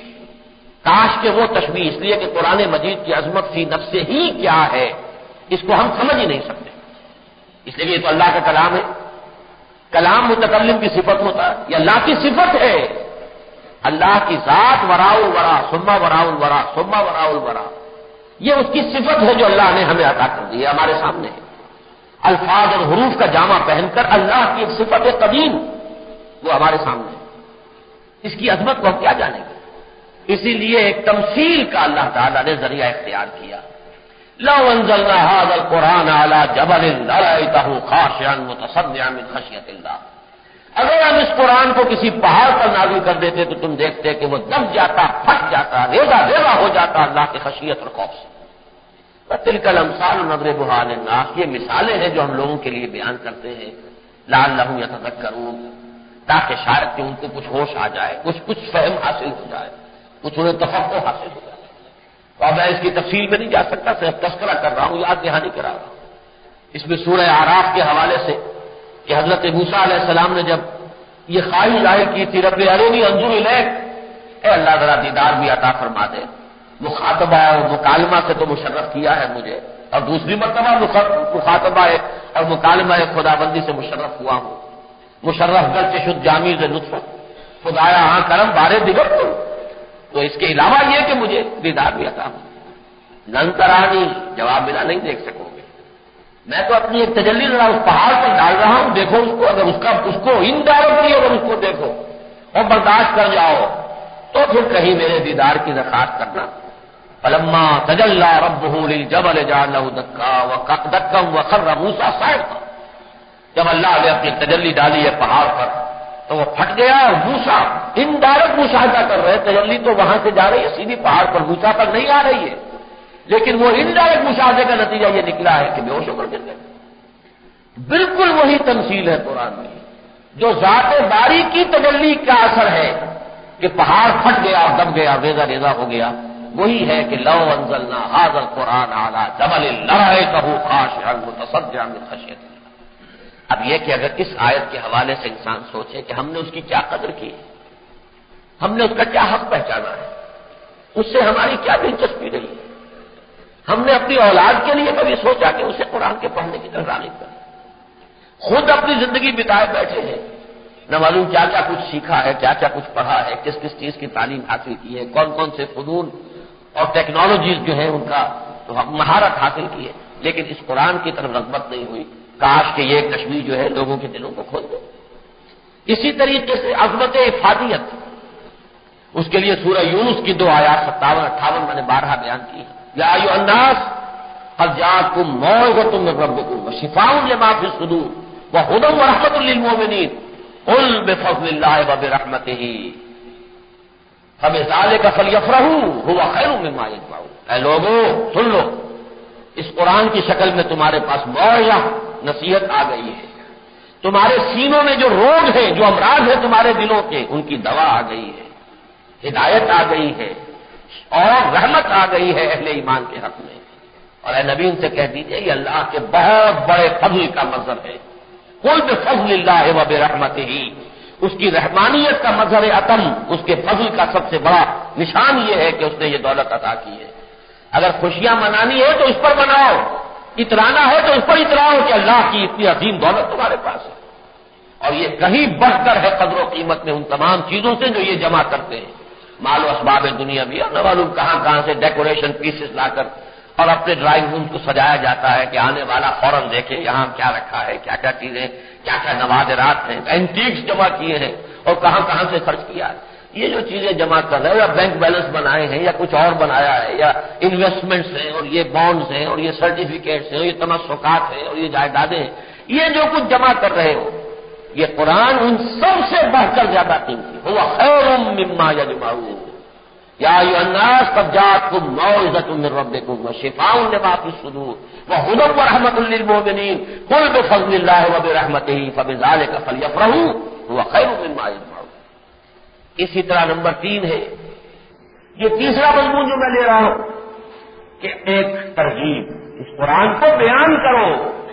کاش کہ وہ تشبیہ، اس لیے کہ قرآن مجید کی عظمت فی نفس ہی کیا ہے اس کو ہم سمجھ ہی نہیں سکتے، اس لیے یہ تو اللہ کا کلام ہے۔ کلام متکلم کی صفت ہوتا ہے، یہ اللہ کی صفت ہے۔ اللہ کی ذات وراء الورا ثم وراء الورا ثم وراء الورا، یہ اس کی صفت ہے جو اللہ نے ہمیں عطا کر دی ہے، ہمارے سامنے ہے۔ الفاظ اور حروف کا جامع پہن کر اللہ کی ایک صفت قدیم وہ ہمارے سامنے ہے، اس کی عظمت کو ہم کیا جانیں گے؟ اسی لیے ایک تمثیل کا اللہ تعالیٰ نے ذریعہ اختیار کیا۔ لو انزلنا هذا القرآن على جبل لرأيته خاشعا متصدعا من خشية الله، اگر ہم اس قرآن کو کسی پہاڑ پر نازل کر دیتے تو تم دیکھتے کہ وہ دب جاتا، پھٹ جاتا، ریزہ ریزہ ہو جاتا اللہ کی خشیت اور خوف سے۔ وَتِلْكَ الْأَمْثَالُ نَضْرِبُهَا لِلنَّاسِ، یہ مثالیں ہیں جو ہم لوگوں کے لیے بیان کرتے ہیں، لعلهم يتذكرون، تاکہ شاید کہ ان کو کچھ ہوش آ جائے، کچھ فہم حاصل ہو جائے، کچھ انہیں تفقہ حاصل ہو جائے۔ اور میں اس کی تفصیل میں نہیں جا سکتا، صرف تذکرہ کر رہا ہوں، یاد دہانی کرا رہا ہوں۔ اس میں سورہ اعراف کے حوالے سے کہ حضرت موسیٰ علیہ السلام نے جب یہ خواہش ظاہر کی تھی، رب ارنی انظر الیک، اے اللہ ذرا دیدار بھی عطا فرما دے، مخاطبہ اور مکالمہ سے تو مشرف کیا ہے مجھے، اور دوسری مرتبہ مخاطبہ اور مکالمہ خداوندی سے مشرف ہوا ہوں، مشرف گرچہ شد جامی ز لطف، خدایا ہاں کرم بارے دیگر کو، تو اس کے علاوہ یہ کہ مجھے دیدار بھی عطا ہو۔ لن ترانی، جواب ملا نہیں دیکھ سکو گے، میں تو اپنی ایک تجلی ذرا اس پہاڑ پر ڈال رہا ہوں، دیکھو اس کو، اگر اس کو انڈائریکٹلی اگر اس کو دیکھو اور برداشت کر جاؤ تو پھر کہیں میرے دیدار کی درخواست کرنا۔ فلما تجلی ربہ للجبل جعلہ دکا وخر موسیٰ صعقا، جب اللہ نے اپنی تجلی ڈالی ہے پہاڑ پر تو وہ پھٹ گیا، اور موسیٰ انڈائریکٹ مشاہدہ کر رہے، تجلی تو وہاں سے جا رہی ہے سیدھی پہاڑ پر، موسیٰ پر نہیں آ رہی ہے، لیکن وہ انڈائریکٹ مشاہدے کا نتیجہ یہ نکلا ہے کہ بے ہوش ہو کر گر گئے۔ بالکل وہی تمثیل ہے قرآن میں، جو ذات باری کی تجلی کا اثر ہے کہ پہاڑ پھٹ گیا اور دب گیا، ریزہ ریزہ ہو گیا، وہی ہے کہ لو انزلنا هذا القرآن على جبل لرأيته خاشعا متصدعا من خشية الله۔ اب یہ کہ اگر اس آیت کے حوالے سے انسان سوچے کہ ہم نے اس کی کیا قدر کی، ہم نے اس کا کیا حق پہچانا ہے، اس سے ہماری کیا دلچسپی رہی ہے، ہم نے اپنی اولاد کے لیے کبھی سوچا کہ اسے قرآن کے پڑھنے کی طرف راغب کریں، خود اپنی زندگی بتائے بیٹھے ہیں، نہ معلوم کیا کیا کچھ سیکھا ہے، کیا کیا کچھ پڑھا ہے، کس کس چیز کی تعلیم حاصل کی ہے، کون کون سے فنون اور ٹیکنالوجیز جو ہیں ان کا مہارت حاصل کی ہے، لیکن اس قرآن کی طرف رغبت نہیں ہوئی۔ کاش کہ یہ کشمیر جو ہے لوگوں کے دلوں کو کھول دے۔ اسی طریقے سے عظمت افادیت، اس کے لیے سورہ یونس کی 2 آیات 57-58 میں نے بارہا بیان کی۔ یا ایھا الناس قد جاءتکم موعظۃ من ربکم وشفاء لما فی الصدور وہدی ورحمۃ للمؤمنین قل بفضل اللہ وبرحمتہ فبذلک فلیفرحوا هو خیر مما یجمعون۔ اے لوگوں سن لو، اس قرآن کی شکل میں تمہارے پاس موعظہ نصیحت آ گئی ہے، تمہارے سینوں میں جو روگ ہیں، جو امراض ہیں تمہارے دلوں کے، ان کی دوا آ گئی ہے، ہدایت آ گئی ہے اور رحمت آ گئی ہے اہل ایمان کے حق میں۔ اور اے نبی ان سے کہہ دیجئے یہ اللہ کے بہت بڑے فضل کا مظہر ہے۔ قل بفضل اللہ وبرحمتہ، اس کی رحمانیت کا مظہر عتم، اس کے فضل کا سب سے بڑا نشان یہ ہے کہ اس نے یہ دولت عطا کی ہے۔ اگر خوشیاں منانی ہے تو اس پر مناؤ، اترانا ہے تو اس پر اتراؤ کہ اللہ کی اتنی عظیم دولت تمہارے پاس ہے، اور یہ کہیں بڑھ کر ہے قدر و قیمت میں ان تمام چیزوں سے جو یہ جمع کرتے ہیں، مال و اسباب دنیا بھی، اور نہ معلوم کہاں کہاں سے ڈیکوریشن پیسز لا کر اور اپنے ڈرائنگ روم کو سجایا جاتا ہے کہ آنے والا فوراً دیکھے یہاں کیا رکھا ہے، کیا کیا چیزیں، کیا کیا نوادرات ہیں، اینٹیکس جمع کیے ہیں اور کہاں کہاں سے خرچ کیا ہے۔ یہ جو چیزیں جمع کر رہے ہیں، یا بینک بیلنس بنائے ہیں یا کچھ اور بنایا ہے، یا انویسٹمنٹس ہیں اور یہ بانڈز ہیں اور یہ سرٹیفکیٹس ہیں اور یہ تمسکات ہیں اور یہ جائیدادیں ہیں، یہ جو کچھ جمع کر رہے ہو، یہ قرآن ان سب سے بڑھ کر زیادہ قیمتی ہے۔ هو خیر مما یجمعون یا ایھا الناس قد جاءتکم موعظۃ من ربکم وشفاء لما فی الصدور وہدی ورحمۃ للمؤمنین قل بفضل اللہ وبرحمتہ فبذلک فلیفرحوا هو خیر مما یجمعون۔ اسی طرح نمبر 3 ہے، یہ تیسرا مضمون جو میں لے رہا ہوں کہ ایک ترغیب، اس قرآن کو بیان کرو،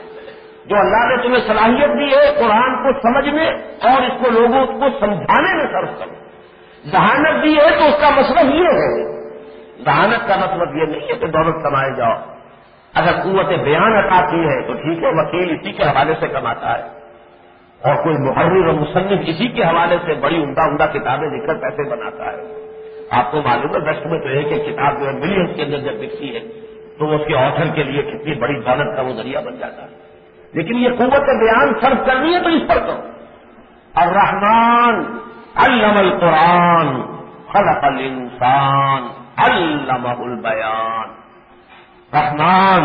جو اللہ نے تمہیں صلاحیت دی ہے قرآن کو سمجھنے اور اس کو لوگوں کو سمجھانے میں صرف کرو۔ ذہانت دی ہے تو اس کا مطلب یہ ہے، ذہانت کا مطلب یہ نہیں ہے کہ دولت کمائے جاؤ۔ اگر قوت بیان عطا کی ہے تو ٹھیک ہے، وکیل اسی کے حوالے سے کماتا ہے اور کوئی محرر اور مصنف اسی کے حوالے سے بڑی عمدہ کتابیں لکھ کر پیسے بناتا ہے۔ آپ کو معلوم ہے ویسٹ میں تو ایک ایک کتاب جو ہے ملینز کے اندر جب بکتی ہے تو وہ اس کے آتھر کے لیے کتنی بڑی دولت کا وہ ذریعہ بن جاتا ہے۔ لیکن یہ قوت بیان صرف کرنی ہے تو اس پر کرو۔ الرحمن علم القرآن خلق الانسان علمہ البیان۔ رحمان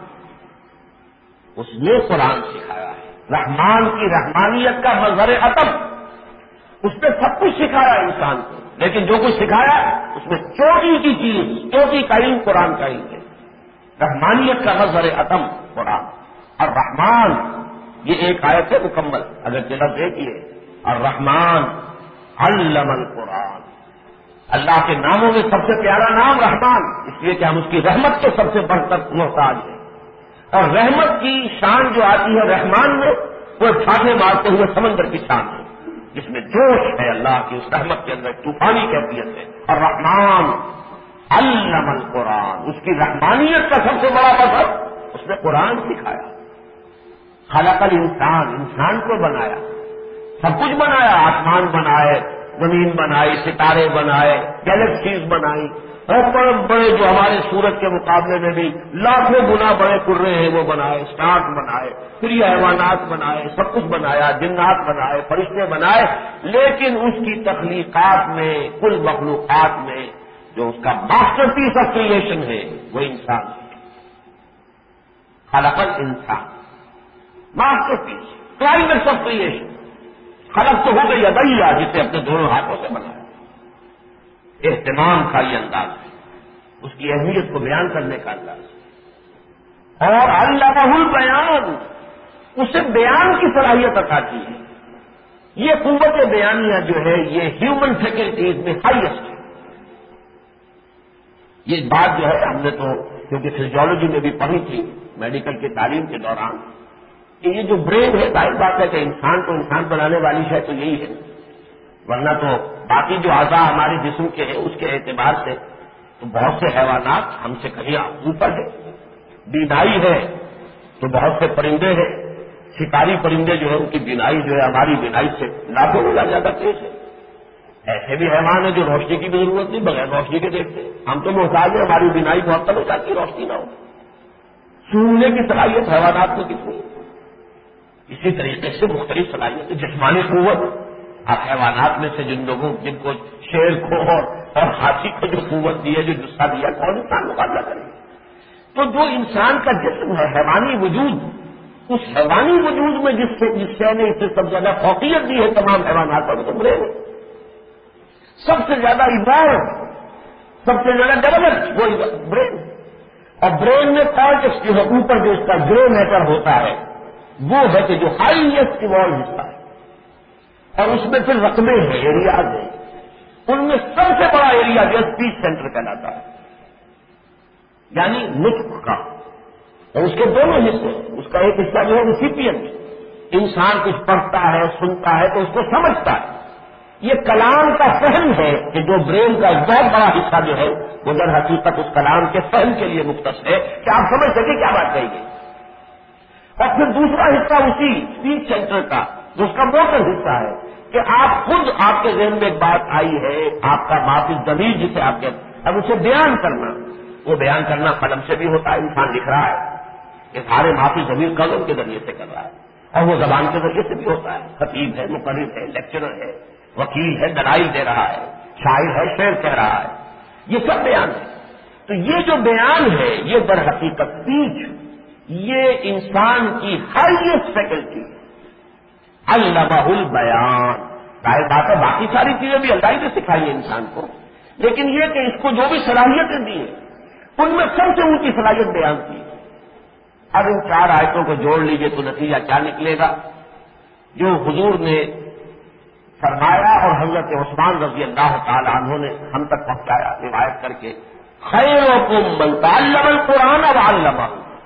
اس نے قرآن سکھایا ہے، رحمان کی رحمانیت کا مظہر عطم، اس نے سب کچھ سکھایا انسان کو، لیکن جو کچھ سکھایا اس میں چوٹی کی چیز، چوٹی کا علم قرآن کا علم ہے۔ رحمانیت کا مظہر عطم قرآن، اور رحمان یہ ایک آیت ہے مکمل، اگر لفظ ایک ہی ہے، الرحمن علم القرآن۔ اللہ کے ناموں میں سب سے پیارا نام رحمان، اس لیے کہ ہم اس کی رحمت کے سب سے بڑھ کر محتاج ہیں، اور رحمت کی شان جو آتی ہے رحمان میں، وہ چھاٹے مارتے ہوئے سمندر کی شان ہے، جس میں جوش ہے اللہ کی اس رحمت کے اندر، طوفانی کیفیت ہے۔ اور رحمان علم القرآن، اس کی رحمانیت کا سب سے بڑا مظہر اس نے قرآن سکھایا۔ خلق الانسان، انسان کو بنایا، سب کچھ بنایا، آسمان بنائے، زمین بنائی، ستارے بنائے، گیلیکسیز بنائی، اور بڑے بڑے جو ہمارے سورج کے مقابلے میں بھی لاکھوں گنا بڑے کرے ہیں وہ بنائے، اسٹارز بنائے، پھر یہ حیوانات بنائے، سب کچھ بنایا، جنات بنائے، فرشتے بنائے، لیکن اس کی تخلیقات میں، کل مخلوقات میں جو اس کا ماسٹر پیس آف کریشن ہے وہ انسان ہے۔ خلق الانسان، masterpiece, climax of creation. خلق تو ہو گئی ادیا، جسے اپنے دونوں ہاتھوں سے بنایا۔ اہتمام کا یہ انداز ہے، اس کی اہمیت کو بیان کرنے کا انداز ہے۔ اور علمہ البیان، اسے بیان کی صلاحیت عطا کی ہے۔ یہ قوت بیانیہ جو ہے یہ ہیومن فیکلٹیز میں ہائیسٹ ہے۔ یہ بات جو ہے ہم نے تو کیونکہ فزیولوجی میں بھی پڑھی تھی میڈیکل کی تعلیم کے دوران، کہ یہ جو برین ہے ظاہر بات ہے کہ انسان کو انسان بنانے والی شے تو یہی ہے، ورنہ تو باقی جو اعضاء ہمارے جسم کے ہیں اس کے اعتبار سے تو بہت سے حیوانات ہم سے کہیں اوپر ہے۔ بینائی ہے تو بہت سے پرندے ہیں، شکاری پرندے جو ہیں ان کی بینائی جو ہے ہماری بینائی سے لاکھوں گنا زیادہ تیز ہے۔ ایسے بھی حیوان ہیں جو روشنی کی بھی ضرورت نہیں، بغیر روشنی کے دیکھتے ہیں۔ ہم تو محتاج ہیں، ہماری بینائی معطل ہو جاتی ہے روشنی نہ ہو۔ سونگنے کی صلاحیت حیوانات کو کتنی ہے؟ اسی طریقے سے مختلف صلاحیت جسمانی قوت، آپ حیوانات میں سے جن لوگوں جن کو شیر کو اور ہاتھی کو جو قوت دی ہے، جو جسہ دیا، کون انسان مقابلہ کرے گا؟ تو جو انسان کا جسم ہے، حیوانی وجود، اس حیوانی وجود میں جس شے نے اسے سب سے زیادہ فوقیت دی ہے تمام حیوانات پر، تو برین ہے۔ سب سے زیادہ ایوالو، سب سے زیادہ ڈیولپڈ وہ برین، اور برین میں کارٹیکس جو ہے اوپر جو اس کا گرے میٹر ہوتا ہے وہ ہے کہ جو ہائیسٹ ایوالو حصہ ہے، اور اس میں پھر رقبے ہیں، ایریاز ہیں، ان میں سب سے بڑا ایریا جو اسپیچ سینٹر کہلاتا ہے، یعنی نطق کا، اور اس کے دونوں حصے، اس کا ایک حصہ جو ہے ریسیپینٹ، انسان کچھ پڑھتا ہے سنتا ہے تو اس کو سمجھتا ہے، یہ کلام کا فہم ہے کہ جو برین کا بہت بڑا حصہ جو ہے وہ در حقیقت اس کلام کے فہم کے لیے مختص ہے کہ آپ سمجھ سکیں کیا بات کہی گئی۔ اور پھر دوسرا حصہ اسی اسپیچ سینٹر کا جو اس کا موٹر حصہ ہے کہ آپ خود، آپ کے ذہن میں ایک بات آئی ہے، آپ کا معافی ضمیر جسے آپ کہتے، اب اسے بیان کرنا، وہ بیان کرنا قلم سے بھی ہوتا ہے، انسان لکھ رہا ہے، اظہار معافی ضمیر قلم کے ذریعے سے کر رہا ہے، اور وہ زبان کے ذریعے سے بھی ہوتا ہے، خطیب ہے، مقرر ہے، لیکچرر ہے، وکیل ہے، دلائل دے رہا ہے، شاعر ہے، شعر کہہ رہا ہے، یہ سب بیان ہے۔ تو یہ جو بیان ہے یہ در حقیقت اسپیچ، یہ انسان کی ہائیسٹ فیکلٹی ہے، علمہ البیان۔ ظاہر بات ہے باقی ساری چیزیں بھی اللہ ہی نے سکھائی ہیں انسان کو، لیکن یہ کہ اس کو جو بھی صلاحیتیں دی ہیں ان میں سب سے اونچی صلاحیت بیان کی ہے۔ اب ان 4 آیتوں کو جوڑ لیجئے تو نتیجہ کیا نکلے گا؟ جو حضور نے فرمایا اور حضرت عثمان رضی اللہ تعالی عنہ نے ہم تک پہنچایا روایت کر کے، خیرکم من تعلم القرآن وعلمہ،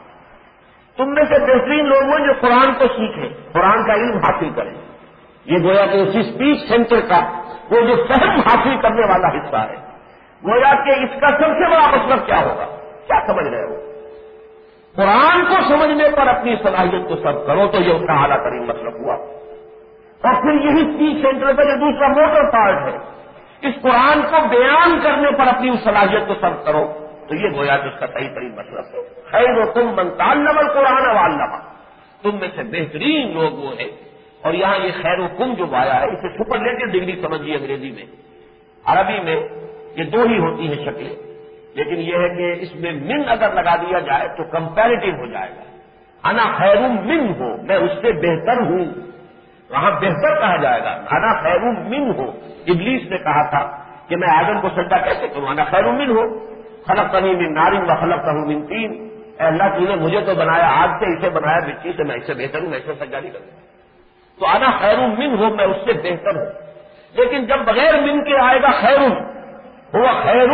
تم میں سے بہترین لوگ ہیں جو قرآن کو سیکھیں، قرآن کا علم حاصل کریں۔ یہ گویا کہ اسی اسپیچ سینٹر کا وہ جو فہم حاصل کرنے والا حصہ ہے، گویا کہ اس کا سب سے بڑا مطلب کیا ہوگا؟ کیا سمجھ رہے ہو؟ قرآن کو سمجھنے پر اپنی صلاحیت کو سب کرو تو یہ اس کا اعلیٰ ترین مطلب ہوا۔ اور پھر یہی اسپیچ سینٹر کا جو دوسرا موٹر پارٹ ہے، اس قرآن کو بیان کرنے پر اپنی اس صلاحیت کو سب کرو تو یہ گویا کہ اس کا صحیح ترین مطلب ہے۔ خیرکم من تعلم القرآن وعلمہ، تم میں سے بہترین لوگ وہ ہیں۔ اور یہاں یہ خیرکم جو آیا ہے اسے سپرلیٹو ڈگری سمجھیے انگریزی میں، عربی میں یہ 2 ہی ہوتی ہیں شکلیں، لیکن یہ ہے کہ اس میں من اگر لگا دیا جائے تو کمپیریٹو ہو جائے گا، انا خیر من ہو، میں اس سے بہتر ہوں، وہاں بہتر کہا جائے گا، انا خیر من ہو۔ ابلیس نے کہا تھا کہ میں آدم کو سجدہ کیسے کروں، انا خیر من ہو، خلقتنی من نار وخلقتہ من طین، اے اللہ تو نے مجھے تو بنایا آگ سے، اسے بنایا مٹی سے، میں اس سے بہتر ہوں، میں اسے سجدہ نہیں کروں، تو انا خیر من ہو، میں اس سے بہتر ہوں۔ لیکن جب بغیر من کے آئے گا خیر ہوا خیر،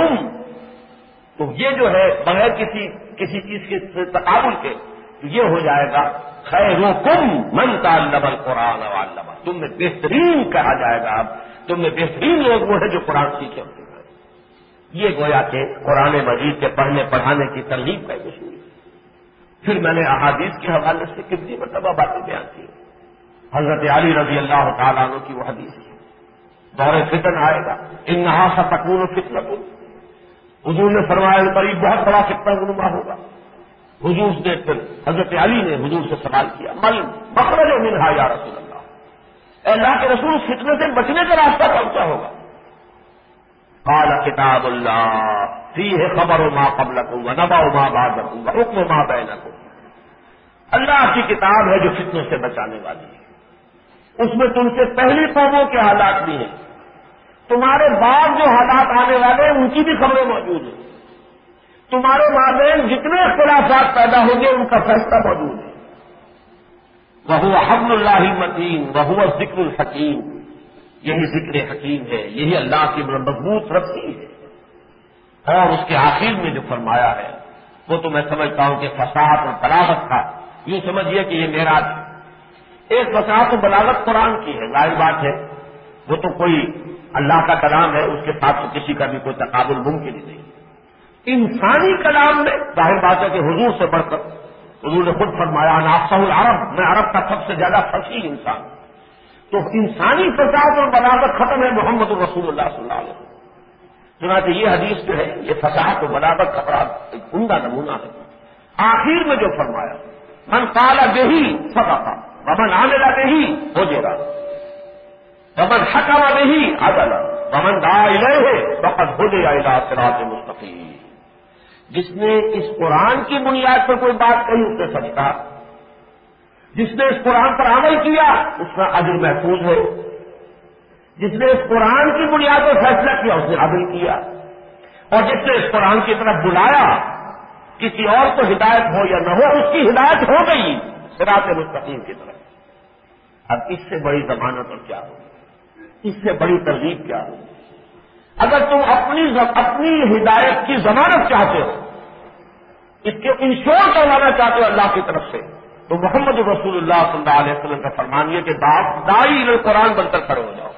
تو یہ جو ہے بغیر کسی چیز کے تقابل کے تو یہ ہو جائے گا خیرکم من تعلم القرآن وعلمہ، تم میں بہترین کہا جائے گا، اب تم میں بہترین لوگ وہ ہیں جو قرآن سیکھے ہوتے ہیں۔ یہ گویا کہ قرآن مجید کے پڑھنے پڑھانے کی ترغیب کا اصول ہے۔ پھر میں نے احادیث کے حوالے سے کتنی مرتبہ باتیں بیان کی، حضرت علی رضی اللہ تعالیٰ عنہ کی وہ حدیث ہے، دور فتن آئے گا، انہا ستکون فتنۃ، حضور نے فرمایا قریب بہت بڑا فتنہ رونما ہوگا۔ حضور نے پھر حضرت علی نے حضور سے سوال کیا، مل مخرج منہا یا رسول اللہ، اے اللہ کے رسول اس فتنے سے بچنے کا راستہ کون سا ہوگا؟ قال کتاب اللہ فیہ خبر ما قبلکم ونبأ ما بعدکم وحکم ما بینکم، اللہ کی کتاب ہے جو فتنوں سے بچانے والی ہے، اس میں تم سے پہلی قوموں کے حالات بھی ہیں، تمہارے بعد جو حالات آنے والے ہیں ان کی بھی خبریں موجود ہیں، تمہارے مابین جتنے اختلافات پیدا ہوں گے ان کا فیصلہ موجود ہے۔ وَهُوَ حَبْلُ اللَّهِ الْمَتِينُ وَهُوَ الذِّكْرُ الْحَكِيمُ، یہی ذکر حکیم ہے، یہی اللہ کی مضبوط رسی ہے۔ اور اس کے آخر میں جو فرمایا ہے وہ تو میں سمجھتا ہوں کہ فصاحت اور بلاغت کا، یوں سمجھیے کہ یہ معراج ہے۔ ایک فصاحت و بلاغت قرآن کی ہے، ظاہر بات ہے وہ تو کوئی اللہ کا کلام ہے، اس کے ساتھ تو کسی کا بھی کوئی تقابل ممکن ہی نہیں۔ انسانی کلام میں ظاہر بات ہے کہ حضور سے بڑھ کر حضور نے خود فرمایا انا افصح العرب، میں عرب کا سب سے زیادہ فصیح انسان ہوں۔ تو انسانی فصاحت اور بلاغت ختم ہے محمد الرسول اللہ صلی اللہ علیہ وسلم۔ چنانچہ یہ حدیث جو ہے یہ فصاحت و بلاغت کا بڑا ایک عمدہ نمونہ ہے۔ آخر میں جو فرمایا من قال بہی صدق ومن عمل بہی اجر ومن حکم بہی عدل ومن دعا الیہ فقد ہدی الی صراط مستقیم، جس نے اس قرآن کی بنیاد پر کوئی بات کہی اس نے سچ کہا، جس نے اس قرآن پر عمل کیا اس کا اجر محفوظ ہے، جس نے اس قرآن کی بنیاد پر فیصلہ کیا اس نے عدل کیا، اور جس نے اس قرآن کی طرف بلایا کسی اور کو ہدایت ہو یا نہ ہو اس کی ہدایت ہو گئی صراط مستقیم کی طرف۔ اب اس سے بڑی ضمانت اور کیا ہوگی، اس سے بڑی ترغیب کیا ہوگی؟ اگر تم اپنی ہدایت کی ضمانت چاہتے ہو، اس کے انشور کروانا چاہتے ہو اللہ کی طرف سے، تو محمد رسول اللہ صلی اللہ علیہ وسلم کا فرمان یہ کہ داعی قرآن بن کر کھڑے ہو جاؤ،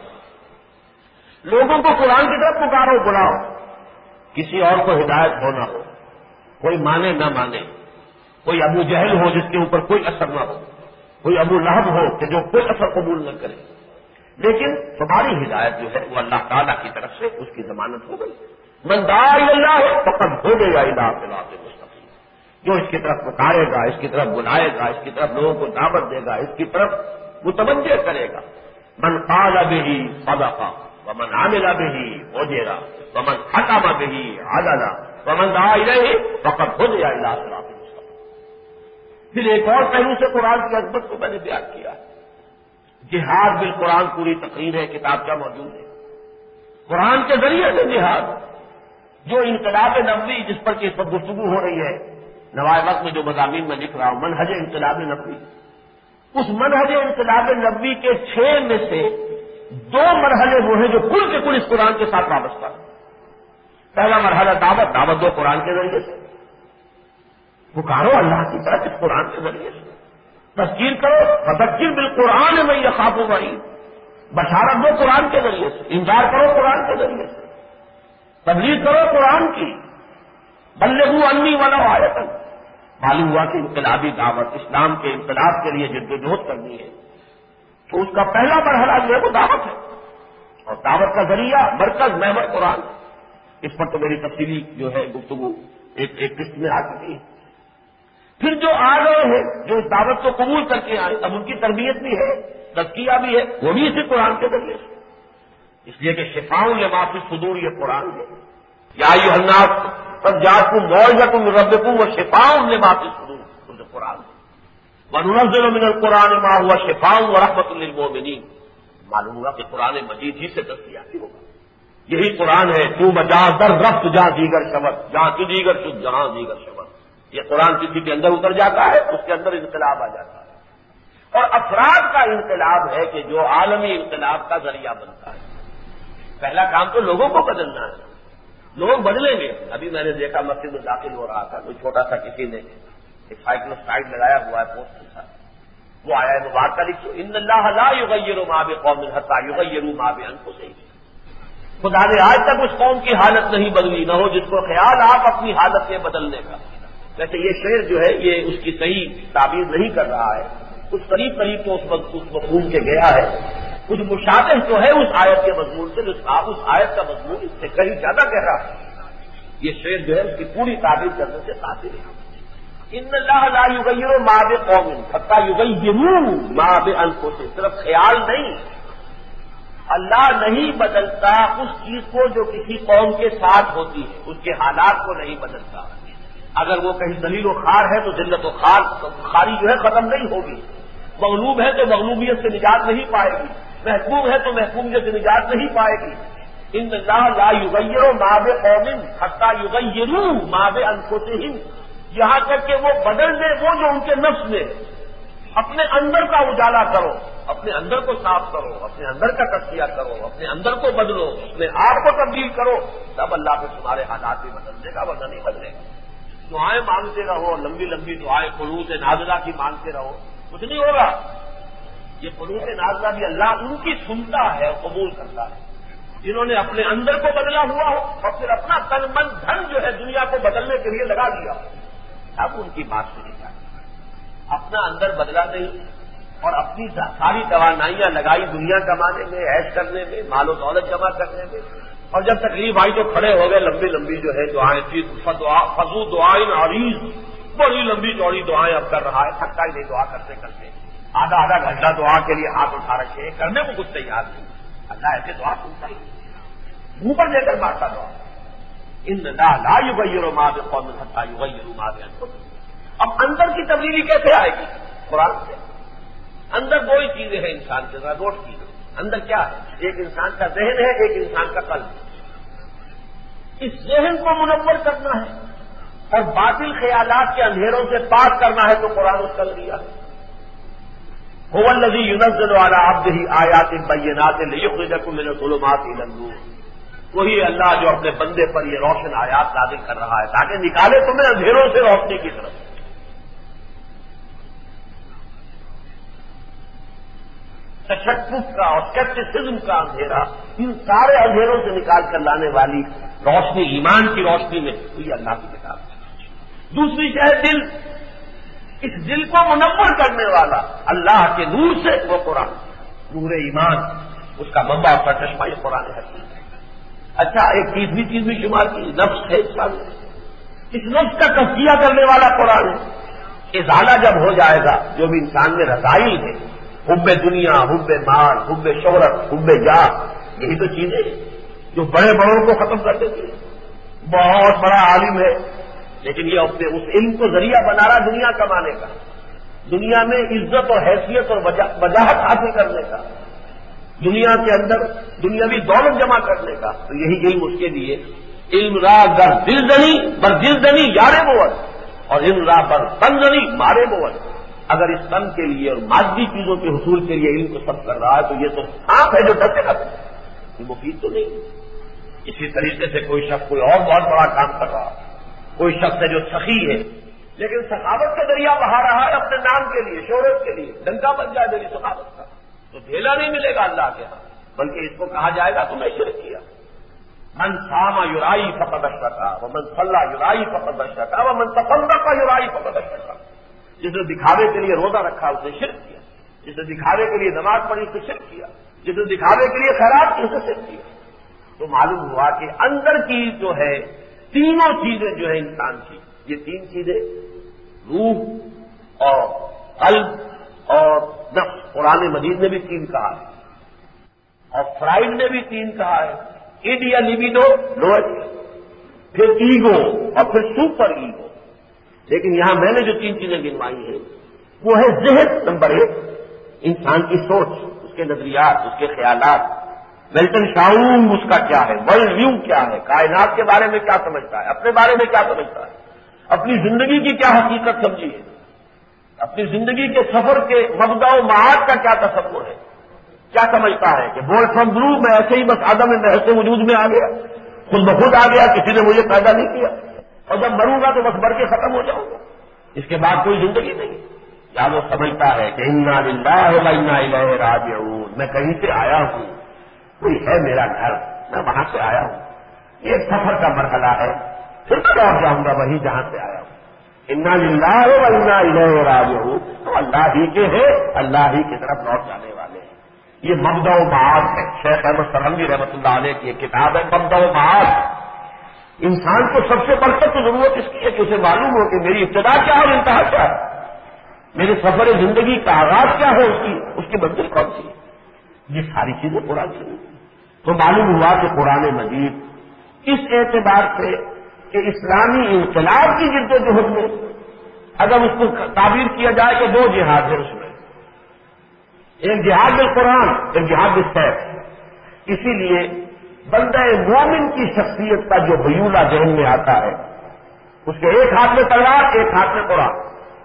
لوگوں کو قرآن کی طرف پکارو، بلاؤ، کسی اور کو ہدایت ہو نہ ہو، کوئی مانے نہ مانے، کوئی ابو جہل ہو جس کے اوپر کوئی اثر نہ ہو، کوئی ابو لہب ہو کہ جو کوئی اثر قبول نہ کرے، لیکن تمہاری ہدایت جو ہے وہ اللہ تعالیٰ کی طرف سے اس کی ضمانت ہو گئی۔ من دعا الی اللہ فقد ہدی الی صراط مستقیم، جو اس کی طرف پکارے گا، اس کی طرف بلائے گا، اس کی طرف لوگوں کو دعوت دے گا، اس کی طرف متوجہ کرے گا، من قال بہ صدق ومن عمل بہ اجر ومن حکم بہ عدل ومن دعا الیہ فقد ہدی الی صراط مستقیم۔ پھر ایک اور پہلو سے قرآن کی عظمت کو میں نے بیان کیا، جہاد بالقرآن پوری تقریر ہے، کتاب کیا موجود ہے، قرآن کے ذریعے سے جہاد، جو انقلاب نبوی جس پر کہ اس وقت گفتگو ہو رہی ہے، نوائے وقت میں جو مضامین میں لکھ رہا ہوں، منہج انقلاب نبوی، اس منہج انقلاب نبوی کے 6 میں سے 2 مرحلے وہ ہیں جو کل کے کل اس قرآن کے ساتھ وابستہ ہیں۔ پہلا مرحلہ دعوت دو قرآن کے ذریعے سے، پکارو اللہ کی طرف اس قرآن کے ذریعے سے، تذکیر کرو، فذکر بالقرآن من یخاف وعید، بشارت دو قرآن کے ذریعے سے، انذار کرو قرآن کے ذریعے سے، تبلیغ کرو قرآن کی، بلغوا انی ولو آیۃ۔ معلوم ہوا کہ انقلابی دعوت، اسلام کے انقلاب کے لیے جدوجہد کرنی ہے، تو اس کا پہلا مرحلہ جو ہے وہ دعوت ہے، اور دعوت کا ذریعہ مرکز محور قرآن ہے۔ اس پر تو میری تفصیلی جو ہے گفتگو ایک قسط میں آ چکی ہے۔ پھر جو آ گئے ہیں، جو اس دعوت کو قبول کر کے آئے، اب ان کی تربیت بھی ہے، تزکیہ بھی ہے، وہ بھی اسی قرآن کے ذریعے سے، اس لیے کہ شفاء لما فی الصدور یہ قرآن ہے، یا ایھا الناس قد جاءتکم موعظۃ من ربکم وشفاء لما فی الصدور، وہ جو قرآن ہے، وننزل من القرآن ما هو شفاء ورحمۃ للمؤمنین۔ معلوم ہوا کہ قرآن مجید ہی سے تزکیہ ہوگا، یہی قرآن ہے، تو بجا در رفت جہاں دیگر شبد، جہاں تو دیگر شد جہاں دیگر شبد۔ یہ قرآن کسی کے اندر اتر جاتا ہے، اس کے اندر انقلاب آ جاتا ہے، اور افراد کا انقلاب ہے کہ جو عالمی انقلاب کا ذریعہ بنتا ہے۔ پہلا کام تو لوگوں کو بدلنا ہے، لوگ بدلیں گے۔ ابھی میں نے دیکھا مسجد میں داخل ہو رہا تھا، کوئی چھوٹا سا کسی نے ایک سائیکلوسائڈ لگایا ہوا ہے پوسٹر کا، وہ آیا ہے مبارکہ لکھو ان اللہ لا یغیر ما بقوم حتی یغیروا ما بانفسہم۔ خدا نے آج تک اس قوم کی حالت نہیں بدلی، نہ ہو جس کو خیال آپ اپنی حالت کے بدلنے کا۔ ویسے یہ شعر جو ہے یہ اس کی صحیح تعبیر نہیں کر رہا ہے، کچھ قریب تو اس مفہوم کے گیا ہے، کچھ مشابہ تو ہے اس آیت کے مضمون سے، اس آیت کا مضمون اس سے کہیں زیادہ گہرا ہے۔ یہ شعر جو ہے اس کی پوری تعبیر کرنے سے قاصر ہے۔ ان اللہ لا یغیر ما بقوم حتی یغیروا ما بانفسہم، صرف خیال نہیں، اللہ نہیں بدلتا اس چیز کو جو کسی قوم کے ساتھ ہوتی ہے، اس کے حالات کو نہیں بدلتا۔ اگر وہ کہیں ذلیل و خوار ہے تو ذلت و خواری جو ہے ختم نہیں ہوگی، مغلوب ہے تو مغلوبیت سے نجات نہیں پائے گی، محکوم ہے تو محکومیت سے نجات نہیں پائے گی۔ ان اللہ لا یغیر ما بقوم حتی یغیروا ما بانفسہم، یہاں تک کہ وہ بدل دے وہ جو ان کے نفس میں۔ اپنے اندر کا اجالا کرو، اپنے اندر کو صاف کرو، اپنے اندر کا تزکیہ کرو، اپنے اندر کو بدلو، اپنے آپ کو تبدیل کرو، تب اللہ کو تمہارے حالات بھی بدل دے گا، ورنہ نہیں بدلے گا۔ دعائیں مانگتے رہو، لمبی لمبی دعائیں قنوت نازلہ کی مانگتے رہو، کچھ نہیں ہوگا۔ یہ قنوت نازلہ بھی اللہ ان کی سنتا ہے، قبول کرتا ہے جنہوں نے اپنے اندر کو بدلا ہوا ہو اور پھر اپنا تن من دھن جو ہے دنیا کو بدلنے کے لیے لگا دیا ہو، اب ان کی بات سنی جائے۔ اپنا اندر بدلا نہیں اور اپنی ساری توانائیاں لگائی دنیا کمانے میں، عیش کرنے میں، مال و دولت جمع کرنے میں، اور جب تکلیف آئی تو کھڑے ہو گئے، لمبی لمبی جو ہے دعائیں تھی، فضو دعائیں عریض، بڑی لمبی چوڑی دعائیں اب کر رہا ہے، تھکتا ہی نہیں دعا کرتے کرتے، آدھا گھنٹہ دعا کے لیے ہاتھ اٹھا رکھے، کرنے کو کچھ تیار نہیں۔ اللہ ایسے دعا سنتا ہی منہ پر لے کر مارتا دعا، ان اللہ لا یغیر ما بقوم حتی یغیروا ما بانفسہم. اب اندر کی تبدیلی کیسے آئے گی؟ قرآن سے. اندر دو ہی چیزیں ہیں انسان کے ذرا غور کیجیے. اندر کیا ہے؟ ایک انسان کا ذہن ہے، ایک انسان کا قلب. اس ذہن کو منور کرنا ہے اور باطل خیالات کے اندھیروں سے پاک کرنا ہے تو قرآن اس کا ذریعہ ہے. هو الذی ينزل علی عبدہ آیات بینات لیخرجکم من الظلمات الی النور. وہی اللہ جو اپنے بندے پر یہ روشن آیات نازل کر رہا ہے تاکہ نکالے تمہیں اندھیروں سے روشنی کی طرف. تشکک کا اور اسکیپٹسزم کا اندھیرا، ان سارے اندھیروں سے نکال کر لانے والی روشنی ایمان کی روشنی میں یہ اللہ کی کتاب ہے. دوسری شے دل. اس دل کو منور کرنے والا اللہ کے نور سے وہ قرآن، نور ایمان، اس کا منبع اور چشمہ یہ قرآن حکیم ہے. اچھا ایک تیسری چیز بھی شمار کی، نفس ہے انسان. اس نفس کا تزکیہ کرنے والا قرآن ہے. ازالہ جب ہو جائے گا جو بھی انسان میں رذائل ہے، حب دنیا، حب مال، حب شہرت، حب جاہ، یہی تو چیزیں جو بڑے بڑوں کو ختم کر دیتی ہیں. بہت بڑا عالم ہے لیکن یہ اپنے اس علم کو ذریعہ بنا رہا دنیا کمانے کا، دنیا میں عزت اور حیثیت اور وجاہت حاصل کرنے کا، دنیا کے اندر دنیاوی دولت جمع کرنے کا. تو یہی علم اس کے لیے علم را گر دل زنی بر دل زنی یارے بود اور علم را بر تن زنی مارے بود. اگر اس تن کے لیے اور مادی چیزوں کے حصول کے لیے علم کو سب کر رہا ہے تو یہ تو سانپ ہے جو ڈسے گا، یہ مفید تو نہیں. اسی طریقے سے کوئی شخص کوئی اور بہت بڑا کام کر رہا ہے، کوئی شخص ہے جو سخی ہے لیکن سخاوت کا دریا بہا رہا ہے اپنے نام کے لیے، شہرت کے لیے، ڈنکا بن جائے میری سخاوت کا تو ڈھیلا نہیں ملے گا اللہ کے ہاں، بلکہ اس کو کہا جائے گا تم نے شرک کیا. من صام یرائی فقد اشرکا ومن صلی یرائی فقد اشرکا ومن تصدق یرائی فقد اشرکا. جس نے دکھاوے کے لیے روزہ رکھا اس نے شرک کیا، جس نے دکھاوے کے لیے نماز پڑھی اس نے شرک کیا، جس نے دکھاوے کے لیے خیرات کی اس نے شرک کیا. تو معلوم ہوا کہ اندر کی جو ہے تینوں چیزیں جو ہے انسان کی، یہ تین چیزیں روح اور قلب اور نفس، قرآن مجید نے بھی تین کہا ہے اور فرائڈ نے بھی تین کہا ہے. ایڈ یا لیبیڈو لوئر، پھر ایگو اور پھر سپر ایگو. لیکن یہاں میں نے جو تین چیزیں گنوائی ہیں وہ ہے ذہن نمبر 1، انسان کی سوچ، اس کے نظریات، اس کے خیالات. ویلٹن شاؤن اس کا کیا ہے، ورلڈ ویو کیا ہے، کائنات کے بارے میں کیا سمجھتا ہے، اپنے بارے میں کیا سمجھتا ہے، اپنی زندگی کی کیا حقیقت سمجھی ہے، اپنی زندگی کے سفر کے مبدا و معاد کا کیا تصور ہے، کیا سمجھتا ہے کہ بول فرام برو میں ایسے ہی بس آدم میں ایسے وجود میں آ گیا، خود بخود آ گیا، کسی نے مجھے پیدا نہیں کیا اور جب مروں گا تو بس مر کے ختم ہو جاؤں گا، اس کے بعد کوئی زندگی نہیں. یا وہ سمجھتا ہے کہ انا للہ و انا الیہ راجعون، میں کہیں سے آیا ہوں، کوئی ہے میرا گھر، میں وہاں سے آیا ہوں، یہ ایک سفر کا مرحلہ ہے، پھر میں لوٹ جاؤں گا وہیں جہاں سے آیا ہوں. انا للہ و انا الیہ راجعون، تو اللہ ہی کے ہے، اللہ ہی کی طرف لوٹ جانے والے ہیں. یہ مبدا و معاد ہے. شیخ احمد سرہنگی رحمۃ اللہ علیہ کی ایک کتاب ہے مبدا و معاد. انسان کو سب سے بڑھ کر تو ضرورت اس کی ہے کہ اسے معلوم ہو کہ میری ابتدا کیا اور انتہا کیا ہے، میرے سفر زندگی کا آغاز کیا ہے، اس کی منزل کون سی ہے. یہ ساری چیزیں قرآن سے ہوئی. تو معلوم ہوا کہ قرآن مجید اس اعتبار سے کہ اسلامی انقلاب کی جد و جہد میں اگر اس کو تعبیر کیا جائے کہ 2 جہاد ہے اس میں، ایک جہاد بالقرآن، ایک جہاد بالسیف. اسی لیے بندہ مومن کی شخصیت کا جو بیولہ ذہن میں آتا ہے اس کے ایک ہاتھ میں تلوار، ایک ہاتھ میں قرآن.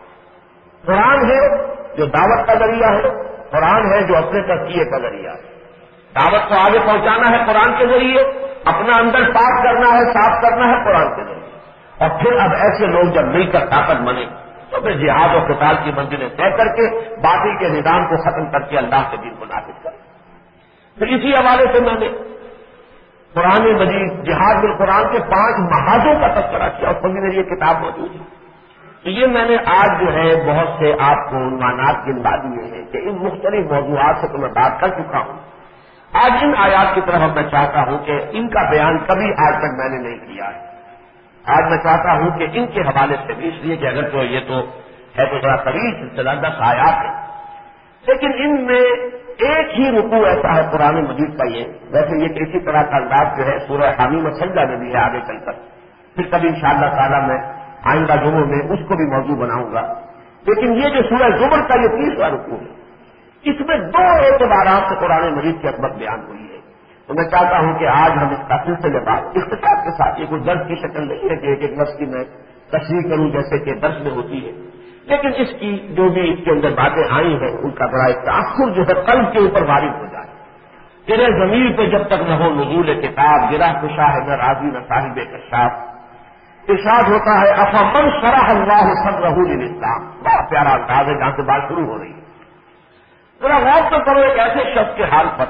قرآن ہے جو دعوت کا ذریعہ ہے، قرآن ہے جو اپنے تزکیے کا ذریعہ ہے. دعوت کو آگے پہنچانا ہے قرآن کے ذریعے، اپنا اندر پاک کرنا ہے، صاف کرنا ہے قرآن کے ذریعے. اور پھر اب ایسے لوگ جب مل کر طاقت بنے تو پھر جہاد و قتال کی منزلیں طے کر کے باطل کے نظام کو ختم کر کے اللہ کے دین کو نافذ کریں. پھر اسی حوالے سے میں نے قرآن مجید جہاد بالقرآن کے 5 محاذوں کا تذکرہ کیا، اس پر بھی میری یہ کتاب موجود ہے. تو یہ میں نے آج جو ہے بہت سے آپ کو عنوانات گنوا دیے ہیں کہ ان مختلف موضوعات سے تو میں بات کر چکا ہوں. آج ان آیات کی طرف میں چاہتا ہوں کہ ان کا بیان کبھی آج تک میں نے نہیں کیا ہے. آج میں چاہتا ہوں کہ ان کے حوالے سے بھی، اس لیے کہ اگر تو یہ تو ہے تو ذرا طویل سلسلہ 10 آیات ہے، لیکن ان میں ایک ہی رکوع ایسا ہے قرآن مجید کا یہ، ویسے یہ اسی طرح کا انداز جو ہے سورہ حمیم و سجدہ میں بھی ہے آگے چل کر، پھر کبھی انشاءاللہ تعالیٰ میں آئندہ جمعوں میں اس کو بھی موضوع بناؤں گا، لیکن یہ جو سورہ زمر کا یہ 30واں رکوع ہے، اس میں 2 اعتبارات سے قرآن مجید کی عظمت بیان ہوئی ہے۔ تو میں چاہتا ہوں کہ آج ہم اس کا سلسلے بات اختصار کے ساتھ، یہ کوئی درس کی شکل نہیں ہے کہ ایک ایک لفظ کی میں تشریح کروں جیسے کہ درس میں ہوتی ہے، لیکن اس کی جو بھی اس کے اندر باتیں آئی ہیں ان کا بڑا ایک تاثر جو ہے قلب کے اوپر وارد ہو جائے۔ تیرے ضمیر پہ جب تک نہ ہو نزول کتاب، گرہ کشا ہے نہ راضی نہ صاحب کشاف۔ ارشاد ہوتا ہے افمن شرح اللہ صدرہ للاسلام، بڑا پیارا انداز ہے جہاں سے بات شروع ہو رہی ہے۔ ذرا غور تو کرو ایک ایسے شخص کے حال پر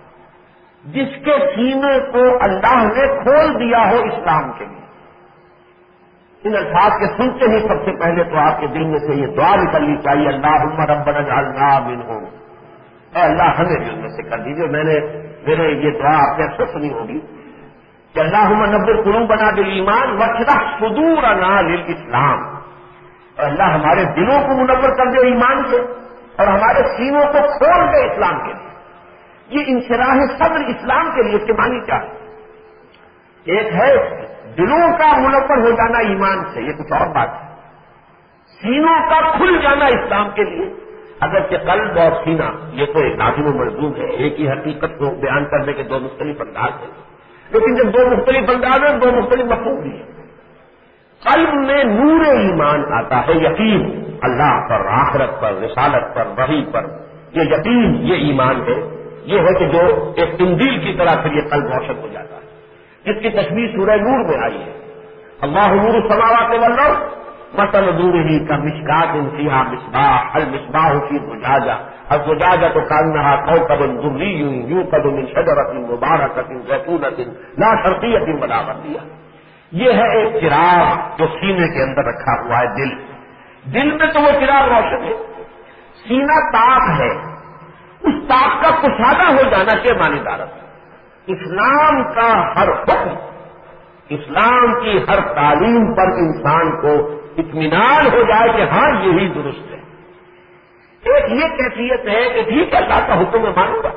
جس کے سینے کو اللہ نے کھول دیا ہو اسلام کے لیے۔ ان الفاظ کے سنتے ہی سب سے پہلے تو آپ کے دل میں سے یہ دعا نکلنی چاہیے، اللہم ربنا اجعلنا منہم، اے اللہ ہمیں بھی ان میں سے کر دیجیے۔ میرے یہ دعا آپ نے اکثر سنی ہوگی کہ اللہم نور قلوبنا بالایمان واشرح صدورنا للاسلام، اے اللہ ہمارے دلوں کو منور کر دے ایمان سے اور ہمارے سینوں کو کھول دے اسلام کے لیے۔ یہ انشراح صدر اسلام کے لیے اس کے معنی کیا ہے؟ ایک ہے دلوں کا منور ہو جانا ایمان سے، یہ کچھ اور بات ہے۔ سینوں کا کھل جانا اسلام کے لیے، اگرچہ قلب اور سینہ یہ تو ایک لازم و ملزوم ہے، ایک ہی حقیقت کو بیان کرنے کے 2 مختلف انداز ہیں، لیکن جب 2 مختلف انداز ہیں 2 مختلف مفہوم بھی ہیں۔ قلب میں نور ایمان آتا ہے، یقین اللہ پر، آخرت پر، رسالت پر، وحی پر، یہ یقین، یہ ایمان ہے۔ یہ ہے کہ جو ایک انجیل کی طرح پھر یہ قلب روشن ہو جاتا ہے، جس کی تشبیہ سورہ نور میں آئی ہے۔ اللہ نور السماوات والارض مثل نورہ کمشکاۃ فیہا مصباح المصباح فی زجاجہ الزجاجۃ کأنہا کوکب درری یوقد من شجرۃ مبارکۃ زیتونۃ لا شرقیۃ ولا غربیہ۔ یہ ہے ایک چراغ جو سینے کے اندر رکھا ہوا ہے، دل میں تو وہ چراغ روشن ہے، سینہ تاک ہے، اس طاق کا کشادہ ہو جانا کے معنی دارت۔ اسلام کا ہر حکم، اسلام کی ہر تعلیم پر انسان کو اطمینان ہو جائے کہ ہاں یہی درست ہے۔ ایک یہ کیفیت ہے کہ ٹھیک ہے اللہ کا حکم میں مانوں گا،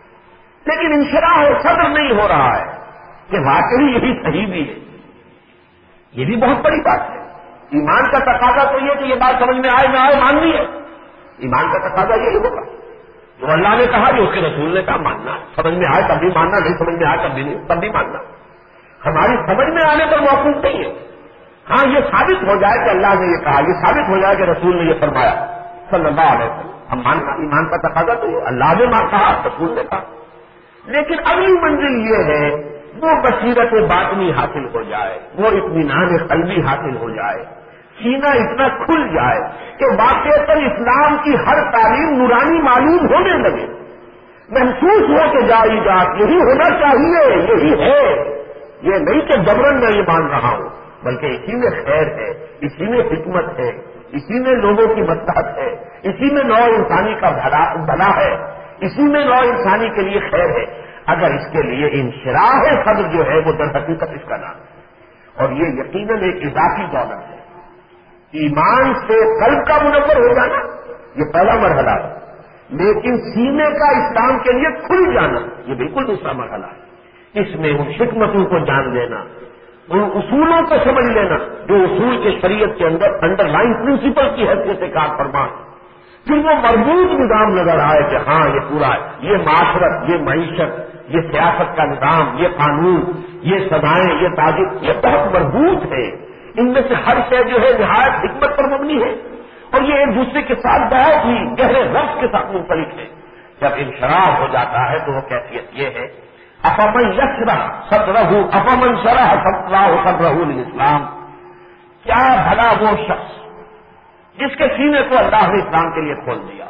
لیکن انشراح صدر نہیں ہو رہا ہے کہ واقعی یہی صحیح بھی ہے۔ یہ بھی بہت بڑی بات ہے۔ ایمان کا تقاضا تو یہ کہ یہ بات سمجھ میں آئے نہ آئے ماننی ہے، ایمان کا تقاضا یہی ہوگا جو اللہ نے کہا، جو اس کے رسول نے کہا ماننا، سمجھ میں آئے تب بھی ماننا، نہیں سمجھ میں آئے تب بھی ماننا۔ ہماری سمجھ میں آنے پر موقوف نہیں ہے، ہاں یہ ثابت ہو جائے کہ اللہ نے یہ کہا، یہ ثابت ہو جائے کہ رسول نے یہ فرمایا صلی اللہ علیہ وسلم، ہم ماننا۔ ایمان کا تقاضا تو یہ اللہ نے کہا، رسول نے کہا، لیکن اگلی منزل یہ ہے وہ بصیرت باطنی حاصل ہو جائے، وہ اطمینان قلبی حاصل ہو جائے، سینہ اتنا کھل جائے کہ واقعتاً اسلام کی ہر تعلیم نورانی معلوم ہونے لگے، محسوس ہو کے جائی جات یہی ہونا چاہیے، یہی ہے، یہ نہیں کہ جبرن میں یہ مان رہا ہوں، بلکہ اسی میں خیر ہے، اسی میں حکمت ہے، اسی میں لوگوں کی مصلحت ہے، اسی میں نوع انسانی کا بھلا ہے، اسی میں نوع انسانی کے لیے خیر ہے۔ اگر اس کے لیے انشراح صدر جو ہے وہ در حقیقت اس کا نام ہے، اور یہ یقیناً ایک اضافی دولت ہے۔ ایمان سے قلب کا منور ہو جانا یہ پہلا مرحلہ ہے، لیکن سینے کا اسلام کے لیے کھل جانا یہ بالکل دوسرا مرحلہ ہے۔ اس میں ان حکمتوں کو جان لینا، ان اصولوں کو سمجھ لینا جو اصول کے شریعت کے اندر انڈر لائن پرنسپل کی حیثیت سے کار فرما، پھر وہ مربوط نظام نظر آئے کہ ہاں یہ پورا ہے، یہ معاشرت، یہ معیشت، یہ سیاست کا نظام، یہ قانون، یہ سزائیں، یہ تعزیب، یہ بہت مربوط ہے، ان میں سے ہر شے جو ہے نہایت حکمت پر مبنی ہے، اور یہ ایک دوسرے کے ساتھ بہت ہی گہرے ربط کے ساتھ منسلک ہے۔ جب انشراح ہو جاتا ہے تو وہ کیفیت یہ ہے افمن یشرح صدرہ افمن شرح صدرہ للاسلام، کیا بھلا وہ شخص جس کے سینے کو اللہ نے اسلام کے لیے کھول دیا۔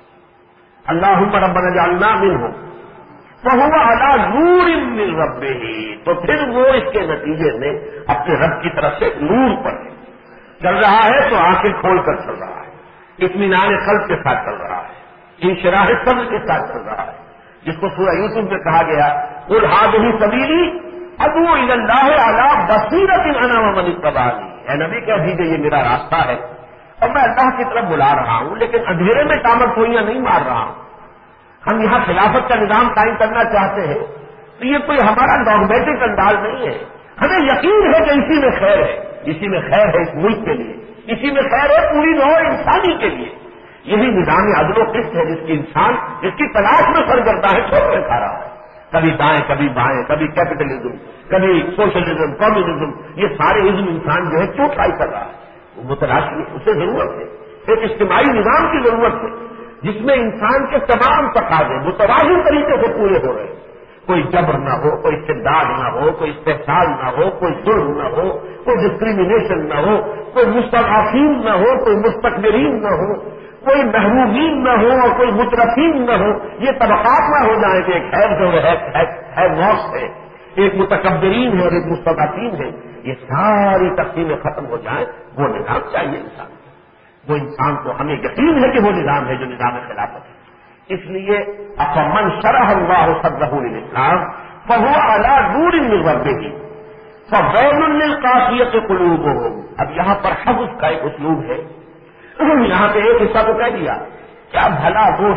اللہم ربنا اجعلنا منہم وَهُوَ عَلَى نُورٍ مِّن رَبِّهِ، تو پھر وہ اس کے نتیجے میں اپنے رب کی طرف سے نور پر چل رہا ہے، تو آنکھیں کھول کر چل رہا ہے، اطمینان قلب کے ساتھ چل رہا ہے، انشراح صدر کے ساتھ چل رہا ہے، جس کو سورہ یوسف میں کہا گیا قُلْ هَٰذِهِ سَبِيلِي أَدْعُو إِلَى اللَّهِ عَلَىٰ بَصِيرَةٍ أَنَا وَمَنِ اتَّبَعَنِي، اے نبی کہہ دیجیے یہ میرا راستہ ہے اور میں اللہ کی طرف بلا رہا ہوں، لیکن اندھیرے میں ٹامر کوئیاں نہیں مار رہا ہوں، ہم یہاں خلافت کا نظام قائم کرنا چاہتے ہیں تو یہ کوئی ہمارا ڈاگمیٹک انداز نہیں ہے. ہمیں یقین ہے کہ اسی میں خیر ہے، اسی میں خیر ہے اس ملک کے لیے، اسی میں خیر ہے پوری نوع انسانی کے لیے. یہی نظام عدل و قسط ہے جس کی تلاش میں سرگرداں ہے، ٹھوکریں کھا رہا ہے. کبھی دائیں کبھی بائیں، کبھی کیپٹلزم، کبھی سوشلزم، کمیونزم، یہ سارے ازم انسان جو ہے چوٹائی کر رہا ہے. وہ تلاشی ہے، اسے ضرورت ہے ایک اجتماعی نظام کی ضرورت ہے جس میں انسان کے تمام تقاضے متوازن طریقے سے پورے ہو رہے ہیں. کوئی جبر نہ ہو، کوئی استبداد نہ ہو، کوئی استحصال نہ ہو، کوئی ظلم نہ ہو، کوئی ڈسکریمنیشن نہ ہو، کوئی مستضعفین نہ ہو، کوئی مستکبرین نہ ہو، کوئی محرومین نہ ہو اور کوئی مترفین نہ ہو. یہ طبقات نہ ہو جائیں کہ ایک خیر جو ہے نوس ہے، ایک متکبرین ہے اور ایک مستضعفین ہے. یہ ساری تقسیمیں ختم ہو جائیں. وہ نظام چاہیے انسان کو. وہ انسان کو ہمیں یقین ہے کہ وہ نظام ہے جو نظام خلافت ہے. اس لیے افمن شرح اللہ صدرہ للاسلام فهو علی نور من ربہ فویل للقاسیۃ قلوبہم. اب یہاں پر حفظ کا ایک اسلوب ہے. یہاں پہ ایک حصہ تو کہہ دیا، کیا بھلا وہ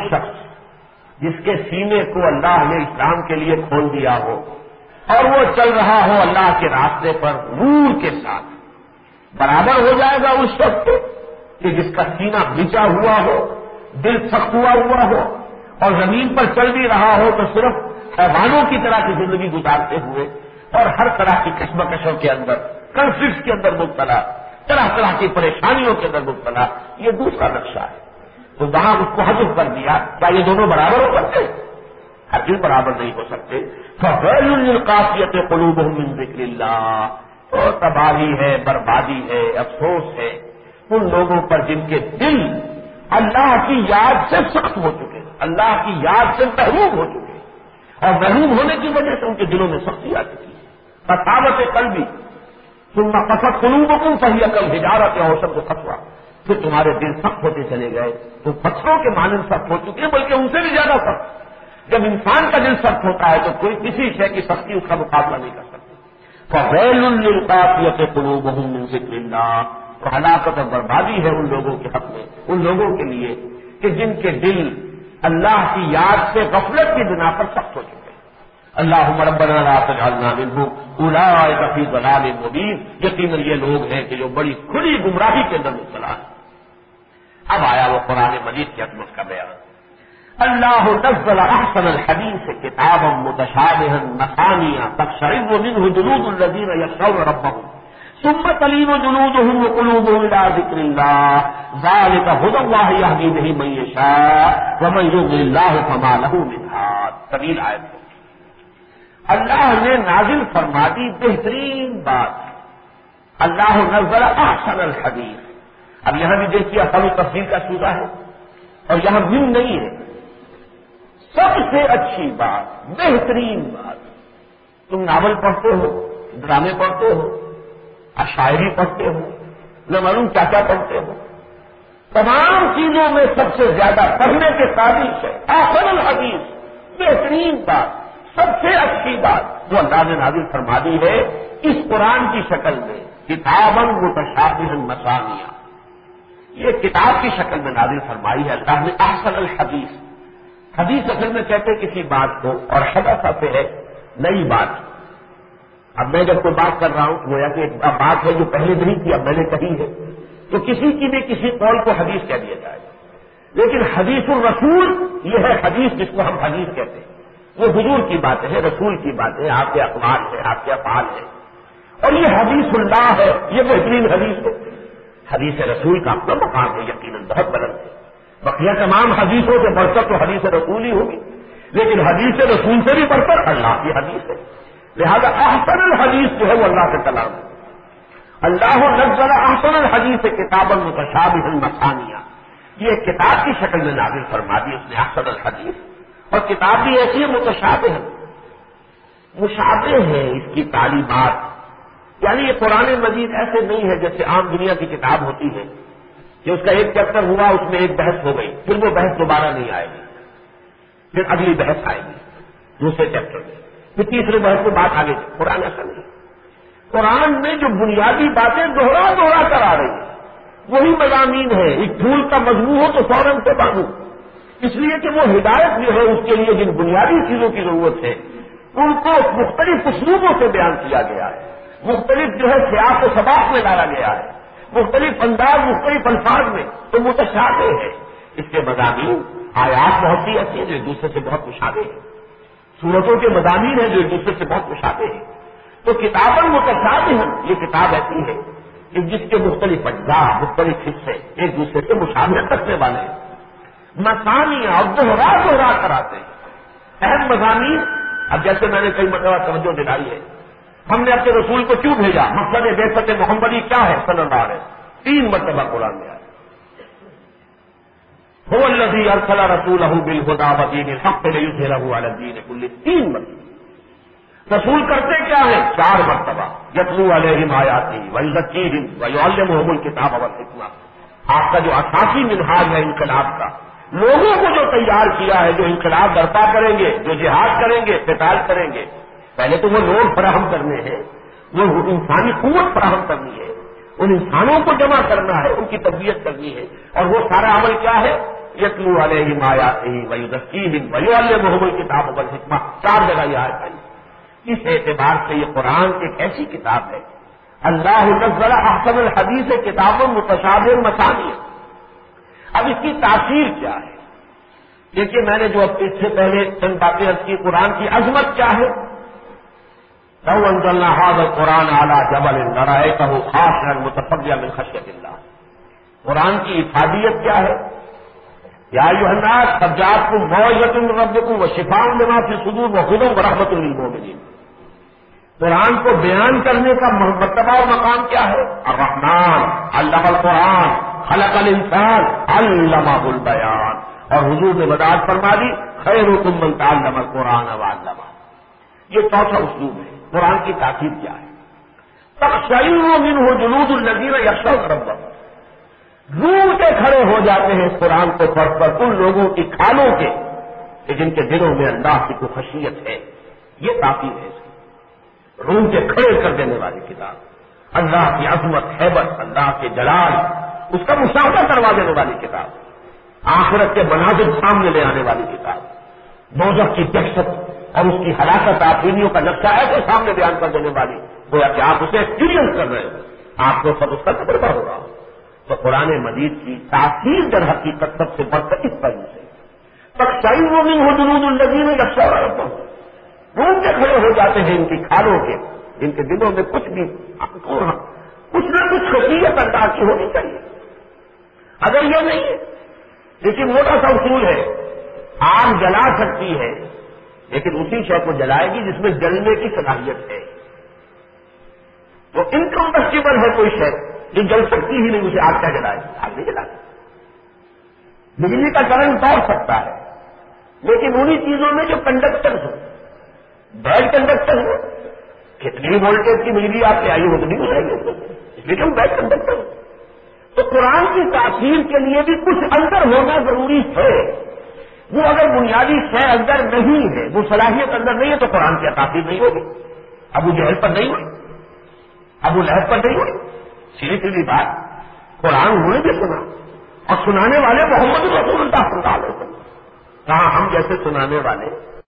شخص جس کے سینے کو اللہ نے اسلام کے لیے کھول دیا ہو اور وہ چل رہا ہو اللہ کے راستے پر نور کے ساتھ، برابر ہو جائے گا اس شخص سے کہ جس کا سینہ بچا ہوا ہو، دل سخت ہوا ہو اور زمین پر چل بھی رہا ہو تو صرف حیوانوں کی طرح کی زندگی گزارتے ہوئے اور ہر طرح کی کشمکشوں کے اندر، کنفلکٹ کے اندر مبتلا، طرح طرح کی پریشانیوں کے اندر مبتلا. یہ دوسرا نقشہ ہے. تو وہاں اس کو حذف کر دیا. کیا یہ دونوں برابر ہو سکتے؟ ہرگز برابر نہیں ہو سکتے. فویل للقاسیۃ قلوبہم من ذکر اللہ. اور تباہی ہے، بربادی ہے، افسوس ہے ان لوگوں پر جن کے دل اللہ کی یاد سے سخت ہو چکے، اللہ کی یاد سے محروم ہو چکے، اور محروم ہونے کی وجہ سے ان کے دلوں میں سختی آ چکی ہے. قساوت قلبی ثم قسوت قلوبکم فہی کالحجارۃ او اشد قسوۃ. پھر تمہارے دل سخت ہوتے چلے گئے تو پتھروں کے مانند سخت ہو چکے ہیں، بلکہ ان سے بھی زیادہ سخت. جب انسان کا دل سخت ہوتا ہے تو کوئی کسی شے کی سختی اس کا مقابلہ نہیں کر سکتی. فویل للقاسیۃ قلوبہم من ذکر اللہ. تو ہلاکت اور بربادی ہے ان لوگوں کے حق میں، ان لوگوں کے لیے کہ جن کے دل اللہ کی یاد سے غفلت کی بنا پر سخت ہو چکے. اللہم ربنا لا تجعلنا منہم اولئک فی ضلال مبین. یقیناً یہ لوگ ہیں کہ جو بڑی کھلی گمراہی کے اندر مبتلا ہیں. اب آیا وہ قرآن مجید کی عظمت کا بیان. اللہ نزل احسن الحدیث کتابا متشابہا مثانیہ تقشعر منہ جلود الذین یخشون ربهم ثم تلین جلودهم وقلوبهم الى ذکر اللہ ذلک ھدی اللہ یہدی بہ من یشاء ومن یضلل اللہ فما لہ من ہاد. طویل آیت ہے. اللہ نے نازل فرما دی بہترین بات. اللہ نزل احسن الحدیث. اب یہاں بھی دیکھیے اصل تفصیل کا صوبہ ہے اور یہاں من نہیں ہے. سب سے اچھی بات، بہترین بات. تم ناول پڑھتے ہو، ڈرامے پڑھتے ہو، شاعری پڑھتے ہو، نہ معلوم کیا کیا پڑھتے ہو. تمام چیزوں میں سب سے زیادہ پڑھنے کے قابل ہے احسن الحدیث. بہترین بات، سب سے اچھی بات وہ اللہ نے نازل فرما دی ہے اس قرآن کی شکل میں کتابا متشابہا مثانیہ. یہ کتاب کی شکل میں نازل فرمائی ہے اللہ نے احسن الحدیث. حدیث اصل میں کہتے کسی بات کو، اور حدث سے ہے نئی بات. اب میں جب کوئی بات کر رہا ہوں گویا کہ ایک بات ہے جو پہلے نہیں کی اب میں نے کہی ہے تو کسی کی بھی کسی قول کو حدیث کہہ دیا جائے گا. لیکن حدیث الرسول یہ ہے حدیث جس کو ہم حدیث کہتے ہیں. وہ حضور کی باتیں ہیں، رسول کی باتیں، آپ کے اقوال ہیں، آپ کے افعال ہیں. اور یہ حدیث اللہ ہے، یہ بہترین حدیث ہے. حدیث رسول کا اپنا مقام ہے، یقیناً بہت بلند ہے. بقیہ تمام حدیثوں سے بڑھ کر تو حدیث رسول ہی ہوگی، لیکن حدیث رسول سے بھی بڑھ کر اللہ کی حدیث ہے. لہذا احسن الحدیث جو ہے وہ اللہ کا کلام ہے. اللہ نزل احسن الحدیث کتابا متشابہا مثانیہ. یہ کتاب کی شکل میں نازل فرما دی اس نے احسن الحدیث. اور کتاب بھی ایسی ہے متشابہ ہے، مشابہ ہے اس کی تعلیمات. یعنی یہ قرآن مجید ایسے نہیں ہے جیسے عام دنیا کی کتاب ہوتی ہے کہ اس کا ایک چیپٹر ہوا، اس میں ایک بحث ہو گئی، پھر وہ بحث دوبارہ نہیں آئے گی، پھر اگلی بحث آئے گی دوسرے چیپٹر میں، پھر تیسرے بحث میں بات آگے. قرآن ایسا نہیں. قرآن میں جو بنیادی باتیں دوہرا کر آ رہی ہیں وہی مضامین ہے. ایک پھول کا مضمون ہو تو فوراً سے باندھو، اس لیے کہ وہ ہدایت جو ہے اس کے لیے جن بنیادی چیزوں کی ضرورت ہے ان کو مختلف اسلوبوں سے بیان کیا گیا ہے، مختلف جو ہے سیاق و سباق میں لایا گیا ہے، مختلف انداز مختلف الفاظ میں، تو متشابہ ہے۔ اس کے مضامین آیات بہت سی ایسی ہیں جو ایک دوسرے سے بہت مشابہ ہیں، سورتوں کے مضامین ہیں جو ایک دوسرے سے بہت مشابہ ہیں، تو کتاباً متشابہ ہیں۔ یہ کتاب ایسی ہے کہ جس کے مختلف اجزاء، مختلف حصے ایک دوسرے سے مشابہت رکھنے والے ہیں، مسامیاں اور دوہرا کراتے ہیں اہم مضامین۔ اب جیسے میں نے کئی مرتبہ توجہ دلائی ہے، ہم نے اپنے رسول کو کیوں بھیجا، مقصد بعثت محمدی کیا ہے صلی اللہ علیہ وسلم، 3 مرتبہ قرآن میں آیا، هو الذی ارسل رسولہ بالہدی ودین الحق لیظہرہ علی الدین کلہ، 3 مرتبہ۔ رسول کرتے کیا ہے، 4 مرتبہ، یتلو علیہم آیاتہ ویزکیہم ویعلمہم الکتاب والحکمہ۔ آپ کا جو اساسی منہاج ہے انقلاب کا، لوگوں کو جو تیار کیا ہے، جو انقلاب برپا کریں گے، جو جہاد کریں گے، قتال کریں گے، پہلے تو وہ لوگ فراہم کرنے ہیں، وہ انسانی قوت فراہم کرنی ہے، ان انسانوں کو جمع کرنا ہے، ان کی تربیت کرنی ہے، اور وہ سارا عمل کیا ہے، یتلو علیہم آیاتہ ویزکیہم ویعلمہم الکتاب والحکمہ۔ 4 جگہ یہ آیت آئی۔ اس اعتبار سے یہ قرآن ایک ایسی کتاب ہے، اللہ نزل احسن الحدیث کتاب متشابہ مثانی۔ اب اس کی تاثیر کیا ہے؟ دیکھیے، میں نے جو اب اس سے پہلے چند باتیں عرض کی، قرآن کی عظمت کیا ہے، لو انزلنا هذا القرآن على جبل لرأيته خاشعا متصدعا من خشية الله۔ قرآن کی افادیت کیا ہے، یا ایھا الناس قد جاءتکم موعظۃ من ربکم وشفاء لما فی الصدور وہدی ورحمۃ للمؤمنین۔ قرآن کو بیان کرنے کا مرتبہ و مقام کیا ہے، الرحمن علم القرآن خلق الانسان علمہ البیان، اور حضور نے وضاحت فرما دی، خیرکم من تعلم القرآن وعلمہ۔ یہ چوتھا اسلوب ہے۔ قرآن کی تاثیر کیا ہے، تقشعر منہ جلود الذین یخشون ربهم، روح کے کھڑے ہو جاتے ہیں اس قرآن کو پڑھ کر ان لوگوں کی کھالوں کے کہ جن کے دلوں میں اللہ کی کوئی خشیت ہے۔ یہ تاثیر ہے اس کی، روح کے کھڑے کر دینے والی کتاب، اللہ کی عظمت، ہیبت، اللہ کے جلال، اس کا مشاہدہ کروا دینے والی کتاب، آخرت کے مناظر سامنے لے آنے والی کتاب، دوزخ کی دہشت اور اس کی ہلاکت، آفرینیوں کا نقشہ ایسے سامنے بیان کر دینے والی، گویا کہ آپ اسے ایکسپیرینس کر رہے ہو، آپ کو سب اس کا تجربہ ہوگا۔ تو قرآن مجید کی تاثیر در حقیقت سب سے بڑھ کر اس پہلو سے، تقشعر منہ جلود الذین یخشون ربهم، روح کے کھڑے ہو جاتے ہیں ان کی کھالوں کے، جن کے دلوں میں کچھ نہ کچھ خشیت اللہ کی ہونی چاہیے۔ اگر یہ نہیں ہے، لیکن موٹا سا اصول ہے، آگ جلا سکتی ہے لیکن اسی شے کو جلائے گی جس میں جلنے کی صلاحیت ہے۔ تو انکمبسٹیبل ہے کوئی شے جو جل سکتی ہی نہیں، اسے آگ کیا جلائے گی، آگ نہیں جلا سکتی۔ بجلی کا کرنٹ دوڑ سکتا ہے لیکن انہی چیزوں میں جو کنڈکٹر ہو، بیڈ کنڈکٹر ہو، کتنی وولٹیج کی بجلی آپ نے آئی ہو تو نہیں گزرے گی، اس لیے کہ ہم بیڈ کنڈکٹر ہو۔ تو قرآن کی تاثیر کے لیے بھی کچھ اندر ہونا ضروری ہے۔ وہ اگر بنیادی شے اندر نہیں ہے، وہ صلاحیت اندر نہیں ہے، تو قرآن کی تاثیر نہیں ہوگی۔ ابو جہل پر نہیں ہوئی، ابو لہب پر نہیں ہوئی، سیدھی سیدھی بات، قرآن انہوں نے بھی سنا، اور سنانے والے محمد رسول اللہ صلی اللہ علیہ وسلم، کہاں ہم جیسے سنانے والے